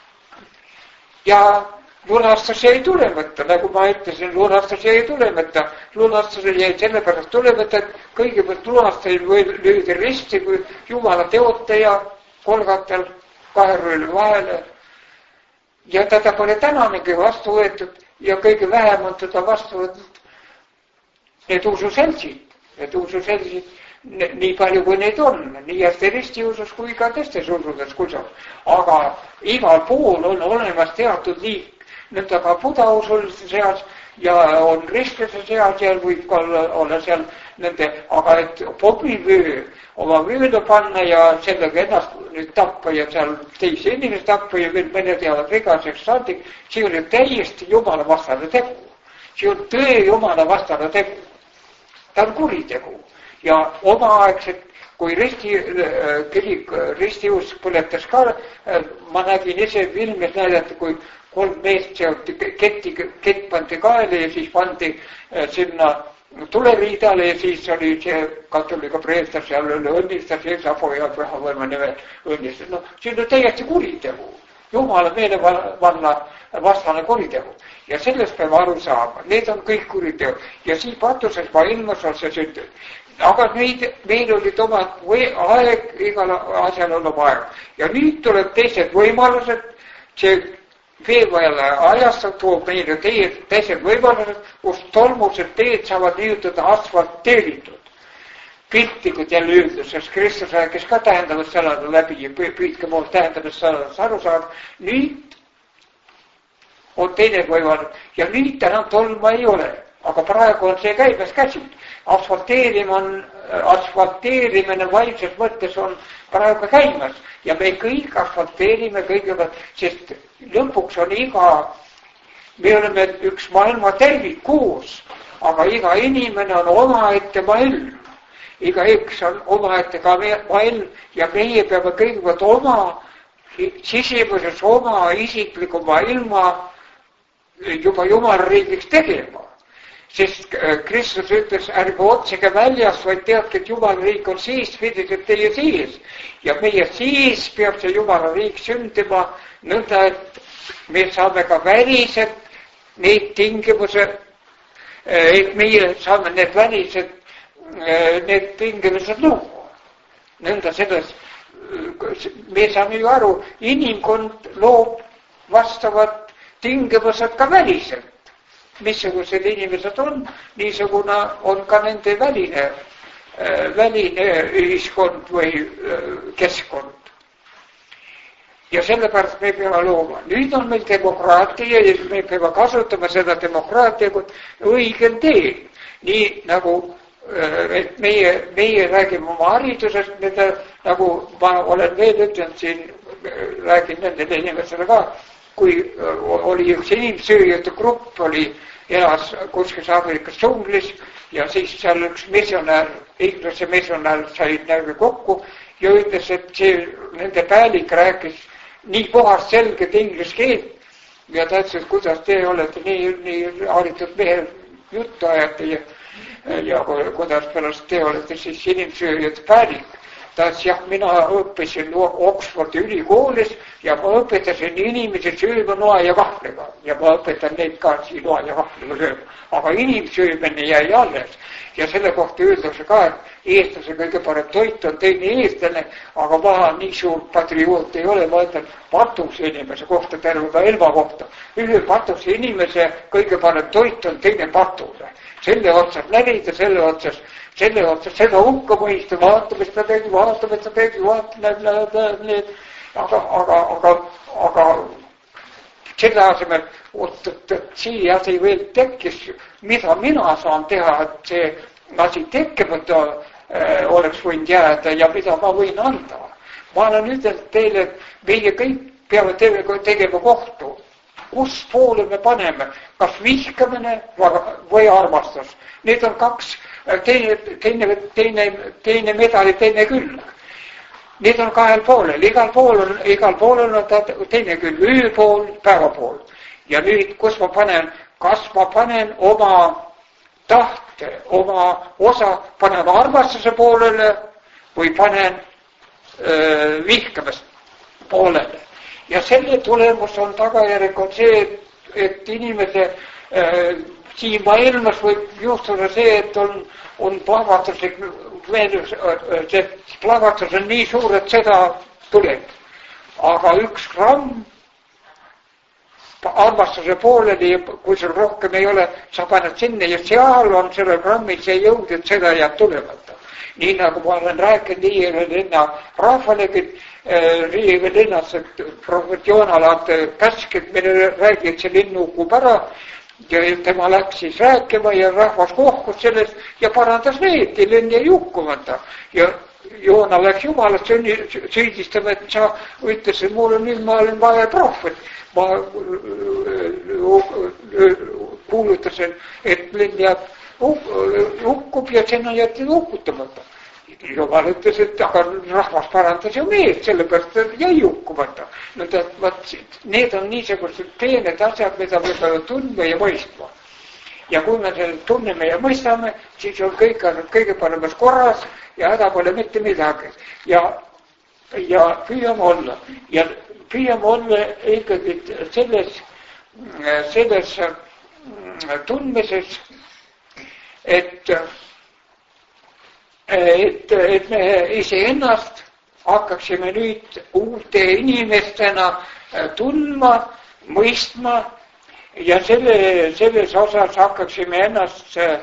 ja lunastus jäi tulemata, nagu ma ütlesin, lunastus jäi tulemata. Lunastus jäi sellepärast tulemata, et kõigepealt lunastaja löödi risti kui Jumala teotaja Kolgatel kahe rööli vahele ja teda pole tänanegi vastu võetud ja kõige vähem on teda vastu võetud need ususeltsid, need ususeltsid nii palju kui neid on, nii hästi ristiusus kui ka teistes usudes kusagil. Aga igal pool on olemas teatud liik, nõnda ka budausuliste seas ja on ristlase seas ja võib ka olla seal nende, aga et popivöö oma vööda panna ja sellega ennast nüüd tappa ja seal teisi inimesi tappa ja veel mõned jäävad vigaseks saandik, see oli täiesti Jumala vastane tegu. See on tõe Jumala vastane tegu. Ta on kuritegu. Ja omaaegselt, kui risti, kirik, ristius põletas ka, ma nägin ise filmis näidata, kui kolm meest sealt ketti, kett pandi kaele ja siis pandi sinna tuleriidale ja siis oli see katolika preester seal üle õnnistas ja Safo ja Pühavõima nimel õnnistas. No, see on täiesti kuritegu. Jumala meelevalla vastane kuritegu. Ja sellest peame aru saama. Need on kõik kuritegu. Ja siis patuses maailmas on see sündnud. Aga meid, meil olid omad või aeg, igal asjal on oma aeg. Ja nüüd tuleb teised võimalused, see veevajalle ajastab toob meile teed, teised võimalused, kus tolmused teed saavad nihutada asfalteeritud. Piltlikud jälle öeldes, sest Kristus rääkis ka tähendavast sõnade läbi ja püüdke mood tähendavast sõnadest aru saada. Nüüd on teine võimalus ja nüüd enam tolma ei ole. Aga praegu on see käibes käsid. Asfalteerimine on, asfalteerimine vaimses mõttes on praegu käimas ja me kõik asfalteerime kõigepealt, sest lõpuks on iga, me oleme üks maailma tervik koos, aga iga inimene on omaette maailm. Iga üks on omaette ka maailm ja meie peame kõigepealt oma sisimuses oma isikliku maailma juba Jumala riigiks tegema. Sest Kristus ütles, ärge otsige väljast, vaid teadke, et Jumala riik on siis, pidiselt teie siis. Ja meie siis peab see Jumala riik sündima nõnda, et me saame ka välised neid tingimused, et meie saame need välised, need tingimused luua. Nõnda selles, me saame ju aru, inimkond loob vastavad tingimused ka väliselt. Missugused inimesed on, niisugune on ka nende väline, väline ühiskond või keskkond. Ja sellepärast me peame looma. Nüüd on meil demokraatia ja me peame kasutama seda demokraatia õigel teel. Nii nagu et meie, meie räägime oma haridusest, mida, nagu ma olen veel ütlenud siin, räägin nendele inimesele ka, kui oli üks inimsööjate grupp, oli elas kuskil Aafrikas džunglis ja siis seal üks missionär, inglise missionär sai närvi kokku ja ütles, et see nende päälik rääkis nii puhast selget inglise keelt ja ta ütles, et kuidas te olete nii, nii haritud mehe juttu ajate ja, ja kuidas pärast te olete siis inimsööjate päälik. Ta ütles, jah, mina õppisin Oxfordi ülikoolis ja ma õpetasin inimesi sööma noa ja vahvliga. Ja ma õpetan neid ka siin noa ja vahvliga sööma. Aga inimsöömine jäi alles. Ja selle kohta öeldakse ka, et eestlase kõige parem toit on teine eestlane, aga ma nii suur patrioot ei ole, ma ütlen patuse inimese kohta, terve ka ilma kohta. Ühe patuse inimese kõige parem toit on teine patuse. Selle otsas närida, selle otsas selle otsas, seda hukka mõista, vaatab, et ta tegi, vaatab, et ta tegi, vaatab, näeb, näeb, näeb, näeb, aga, aga, aga, aga selle asemel, oot, et, et siia asi veel tekkis, mida mina saan teha, et see asi tekkimata äh, oleks võinud jääda ja mida ma võin anda. ma olen ütelnud teile, et meie kõik peame tegema kohtu. Kus poole me paneme, kas vihkamine või armastus. Need on kaks, teine, teine, teine, teine medali, teine külg. Need on kahel poolel, igal pool on, igal pool on teine külg, öö pool, päeva pool. Ja nüüd, kus ma panen, kas ma panen oma tahte, oma osa, panen armastuse poolele või panen öö, vihkamist poolele. Ja selle tulemus on tagajärg on see, et, et inimese äh, siin maailmas võib juhtuda see, et on, on plahvatuslik meelus, see plahvatus on nii suur, et seda tuleb. Aga üks gramm armastuse pooleli, kui sul rohkem ei ole, sa paned sinna ja seal on selle grammil see jõud, et seda jääb tulemata. Nii nagu ma olen rääkinud Riive linna rahvalegi, Riive linnas, et prohvet Joonalad käsked meile räägi, et see linn hukub ära ja tema läks siis rääkima ja rahvas kohkus sellest ja parandas need ja linn jäi hukkumata. Ja Joona läks Jumalat süüdistama, et sa ütlesid mulle nüüd ma olen vaja prohvet. Ma kuulutasin, et linn jääb hukkub ja sinna jätti hukkutamata. Jumal ütles, et aga rahvas parandas ju meelt, sellepärast jäi hukkumata. No, need on niisugused peened asjad, mida me peame tundma ja mõistma. Ja kui me selle tunneme ja mõistame, siis on kõik kõige paremas korras ja häda pole mitte midagi. Ja, ja püüame olla. Ja püüame olla ikkagi selles, selles tundmises, et, et, et me iseennast hakkaksime nüüd uute inimestena tundma, mõistma ja selle, selles osas hakkaksime ennast äh,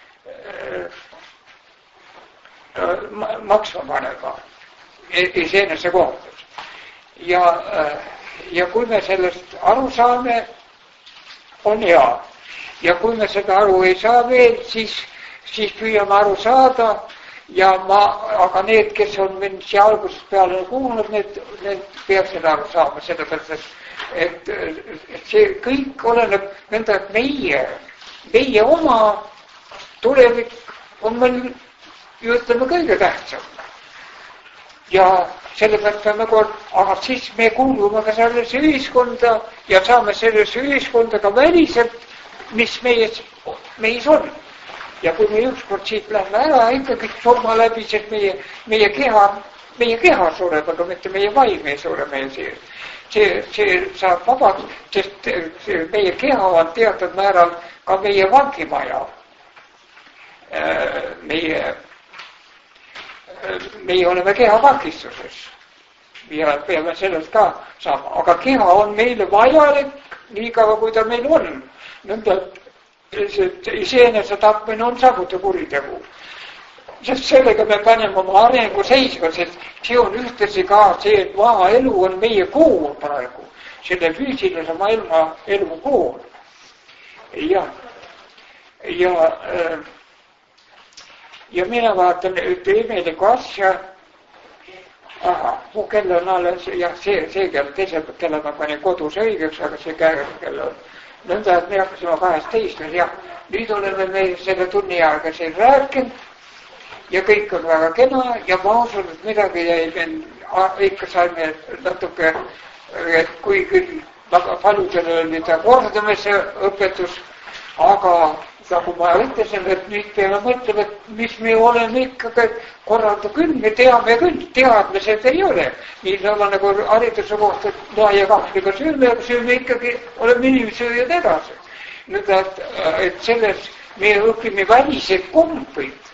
maksma panema iseenese kohtas. Ja, ja kui me sellest aru saame, on hea. Ja kui me seda aru ei saa veel, siis, siis püüame aru saada ja ma, aga need, kes on mind siia algusest peale kuulnud, need, need peaksid aru saama, sellepärast, et, et see kõik oleneb nõnda, et meie, meie oma tulevik on meil, ütleme, kõige tähtsam. Ja sellepärast peame kord, aga siis me kuulume ka sellesse ühiskonda ja saame sellesse ühiskonda ka väliselt, mis meis, meis on. Ja kui me ükskord siit lähme ära, ikkagi surma läbi, sest meie, meie keha, meie keha sureb, aga mitte meie vaim ei sure meie see. See, see saab vabalt, sest meie keha on teatud määral ka meie vangimaja. Meie, meie oleme keha vangistuses. Ja peame sellest ka saama. Aga keha on meile vajalik nii kaua, kui ta meil on. Nõnda, iseenese tapmine on samuti kuritegu. Sest sellega me paneme oma arengu seisma, sest see on ühtlasi ka see, et maaelu on meie kool praegu. Selle füüsilise maailma elu kool. Ja, ja, ja mina vaatan ühte imelikku asja. Aha, mu kell on alles, jah, see, see kell, teise kella ma panin kodus õigeks, aga see käega kell on. Nõnda, et me hakkasime kaheteist, jah, nüüd oleme me selle tunni aega siin rääkinud ja kõik on väga kena ja ma usun, et midagi jäi meil, ikka saime natuke, et kui küll väga paljudel oli ta kordamise õpetus, aga nagu ma ütlesin, et nüüd peame mõtlema, et mis me oleme ikkagi korralda küll, me teame küll, teadmised ei ole. Nii sama nagu hariduse kohta, no ja kahvliga sööme, sööme ikkagi, oleme inimsööjad edasi. Nüüd, et, et selles me õpime välised kombeid,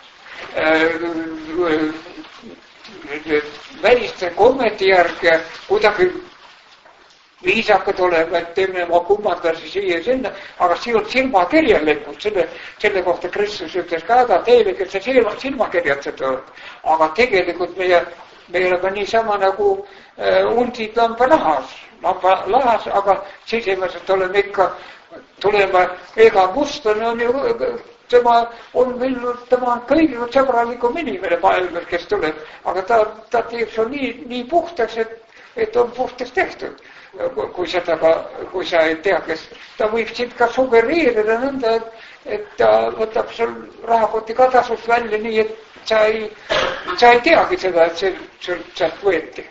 väliste kommete järgi kuidagi viisakad olema, et teeme oma kummandasi siia ja sinna, aga see on silmakirjalikult, selle, selle kohta Kristus ütles ka, aga teile, kes see silma, silmakirjatsed oled. Aga tegelikult meie, me oleme niisama nagu äh, undid lamba lahas, lamba lahas, aga sisimeselt oleme ikka tulema, ega mustlane on ju tema on veel, tema on kõige sõbralikum inimene maailmas, kes tuleb, aga ta, ta teeb su nii, nii puhtaks, et, et on puhtaks tehtud. Kui seda ka, kui sa ei tea, kes ta võib sind ka sugereerida nõnda, et, et ta võtab sul rahakoti ka tasust välja nii, et sa ei, sa ei teagi seda, et see sul sealt võeti.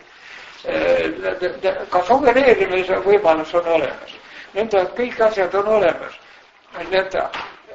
Ka sugereerimise võimalus on olemas. Nõnda, kõik asjad on olemas. Nõnda,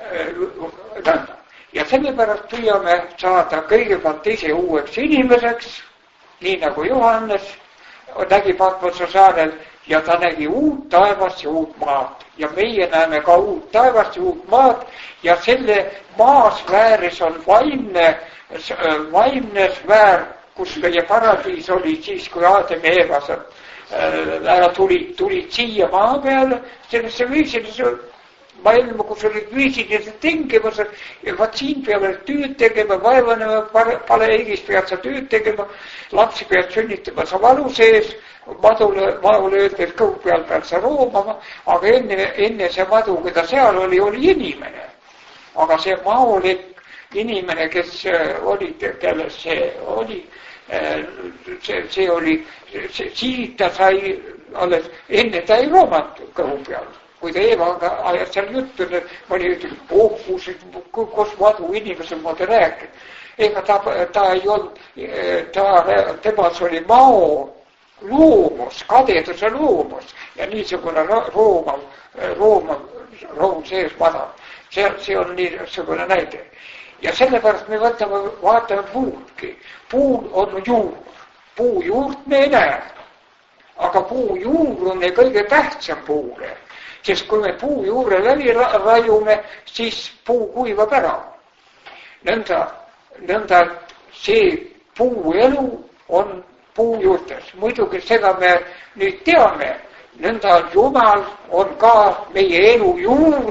nõnda. Ja sellepärast püüame saada kõigepealt ise uueks inimeseks, nii nagu Johannes nägi Patmose saarel ja ta nägi uut taevast ja uut maad. Ja meie näeme ka uut taevast ja uut maad ja selle maasfääris on vaimne, vaimne sfäär, kus meie paradiis oli siis, kui Aadam ja Eeva ära tulid, tulid siia maa peale, sellesse viisilise maailma, kus olid viisilised tingimused ja vaat siin peame tööd tegema, vaevanema, paleegis pead sa tööd tegema, lapsi pead sünnitama sa valu sees, madule, maule öeldes kõhu peal peal sa roomama, aga enne, enne see madu, keda seal oli, oli inimene. Aga see maolik inimene, kes oli, kelle see oli, see, see oli, siis ta sai alles, enne ta ei roomanud kõhu peal. Kui ta Eevaga ajas seal juttu, ma oli ütelnud, oh, kus, kus madu inimesel moodi rääkida. Ega ta, ta ei olnud, ta, temas oli mao loomus, kadeduse loomus ja niisugune roomav, roomav, room sees madal. See, see on niisugune näide. Ja sellepärast me võtame, vaatame puudki. Puud on juur. Puu juurt me ei näe. Aga puu juur on kõige tähtsam puule. Sest kui me puu juure läbi rajume, siis puu kuivab ära. Nõnda, nõnda see puu elu on puu juurtes. Muidugi seda me nüüd teame. Nõnda Jumal on ka meie elu juur.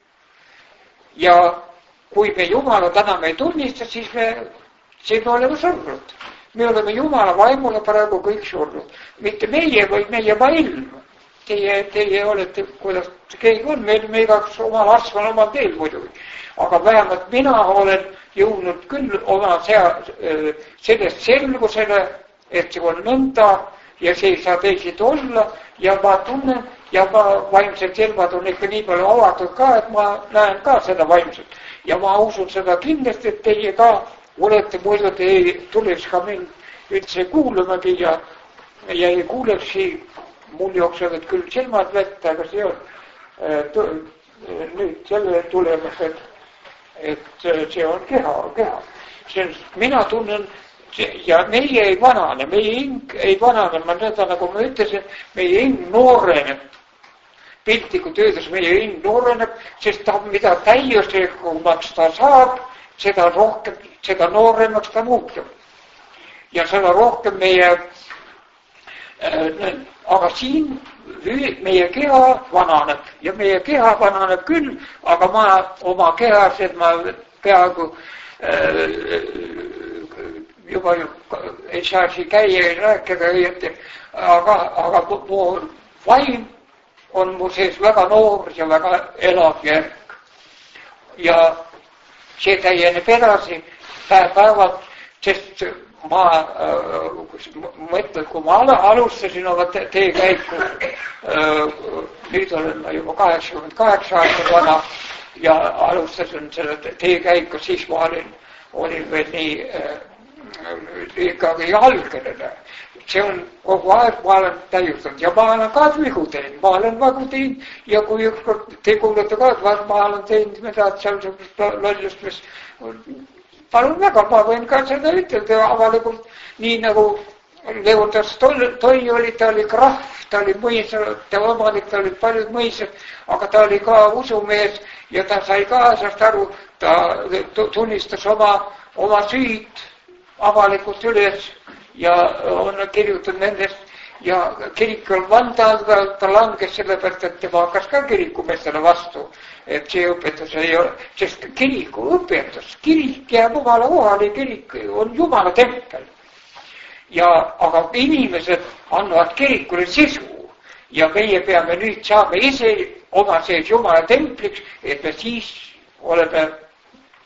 Ja kui me Jumala täna me ei tunnista, siis me, siis me oleme surnud. Me oleme Jumala vaimule praegu kõik surnud. Mitte meie, vaid meie maailm. Teie, teie olete, kuidas keegi on, meil me igaks omal asval omal teel muidugi. Aga vähemalt mina olen jõudnud küll oma sea, sellest selgusele, et see on nõnda ja see ei saa teised olla ja ma tunnen ja ma vaimselt silmad on ikka nii palju avatud ka, et ma näen ka seda vaimselt. Ja ma usun seda kindlasti, et teie ka olete, muidu te ei tuleks ka mind üldse kuulamagi ja, ja ei kuulekski. Mul jooksevad küll silmad vett, aga see on nüüd selle tulemas, et, et see on keha, keha. Sest mina tunnen ja meie ei vanane, meie hing ei vanane, ma nõnda nagu ma ütlesin, meie hing nooreneb. Piltlikult öeldes meie hing nooreneb, sest ta, mida täiuslikumaks ta saab, seda rohkem, seda nooremaks ta muutub. Ja seda rohkem meie äh, aga siin meie keha vananeb ja meie keha vananeb küll, aga ma oma kehas, et ma peaaegu äh, juba ei saa siin käia ja rääkida õieti, aga, aga mu vaim on mu sees väga noor ja väga elav järg. Ja see täieneb edasi päev-päevalt, sest ma mõtlen, kui ma alustasin oma teekäiku, nüüd olen ma juba kaheksakümmend kaheksa aastat vana ja alustasin selle teekäiku, siis ma olin, olin veel nii ikkagi jalgeline. See on kogu aeg, ma olen täiustanud ja ma olen ka vigu teinud, ma olen vagu teinud ja kui ükskord te kuulete ka, et ma olen teinud mida, et seal lollust, mis palun väga, ma võin ka seda ütelda avalikult, nii nagu Leotas Toi oli, ta oli krahv, ta oli mõisa, ta omanik, ta oli paljud mõisad, aga ta oli ka usumees ja ta sai ka asjast aru, ta tunnistas oma, oma süüd avalikult üles ja on kirjutatud nendest ja kirikul vandal ta langes sellepärast, et tema hakkas ka kirikumestele vastu, et see õpetus ei ole, sest kiriku õpetus, kirik jääb omale kohale, kirik on Jumala tempel. Ja, aga inimesed annavad kirikule sisu ja meie peame nüüd saama ise oma sees Jumala templiks, et me siis oleme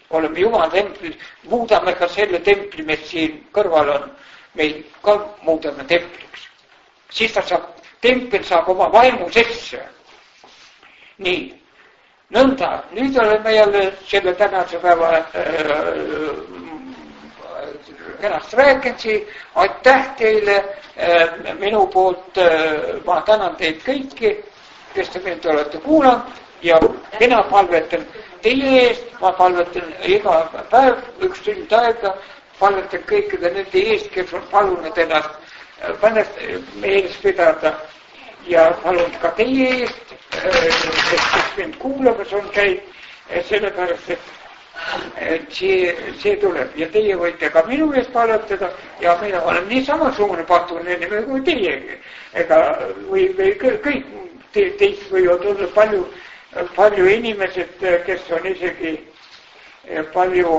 oleme Jumala templis, muudame ka selle templi, mis siin kõrval on, meil ka muudame templiks. Siis ta saab, tempel saab oma vaimu sisse. Nii, nõnda, nüüd oleme jälle selle tänase päeva äh, ennast rääkinud, aitäh teile äh, minu poolt, äh, ma tänan teid kõiki, kes te mind olete kuulanud ja mina palvetan teie eest, ma palvetan iga päev, üks tund aega, palvetan kõikide nende eest, kes on palunud ennast, ennast meeles pidada ja palun ka teie eest, kes mind kuulamas on käinud, sellepärast, et et see, see tuleb ja teie võite ka minu eest palvetada ja mina olen nii samasugune pahtune kui teiegi. Ega või, või kõik te, teist võivad olla palju, palju inimesed, kes on isegi palju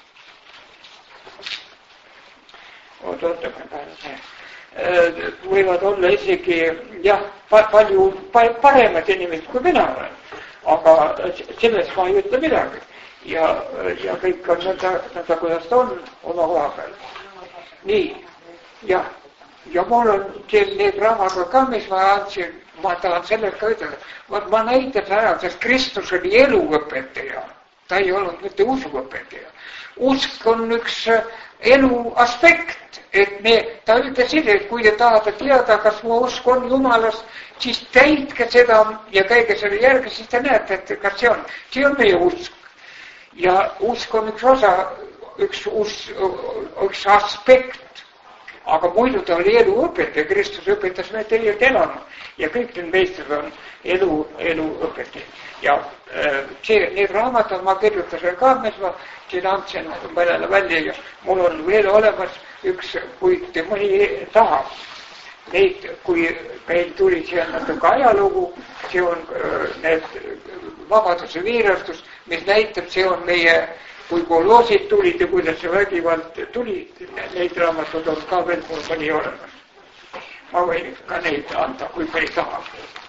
oot, ootame, võivad olla isegi jah, palju paremad inimesed kui mina olen, aga sellest ma ei ütle midagi. Ja, ja kõik on nõnda, nõnda kuidas ta on oma koha peal. Nii, ja, ja mul on teil need raamatud ka, mis ma andsin, ma tahan sellest ka ütelda. Ma, ma näitan ära, sest Kristus oli eluõpetaja, ta ei olnud mitte usuõpetaja. Usk on üks elu aspekt, et me, ta ütles ise, et kui te tahate teada, kas mu usk on Jumalast, siis täitke seda ja käige selle järgi, siis te näete, et kas see on, see on meie usk. Ja usk on üks osa, üks, us, üks aspekt, aga muidu ta oli eluõpetaja, Kristus õpetas meid tegelikult elama ja kõik need meistrid on elu, eluõpetaja. Ja see, need raamatud ma kirjutasin ka, mis ma siin andsin mõnele välja ja mul on veel olemas üks, kui te mõni tahab. Neid, kui meil tuli siia natuke ajalugu, see on need vabaduse viirastus, mis näitab, see on meie, kui koloosid tulid ja kuidas see vägivald tuli, neid raamatud on ka veel mul mõni olemas. Ma võin ka neid anda, kui me ei taha.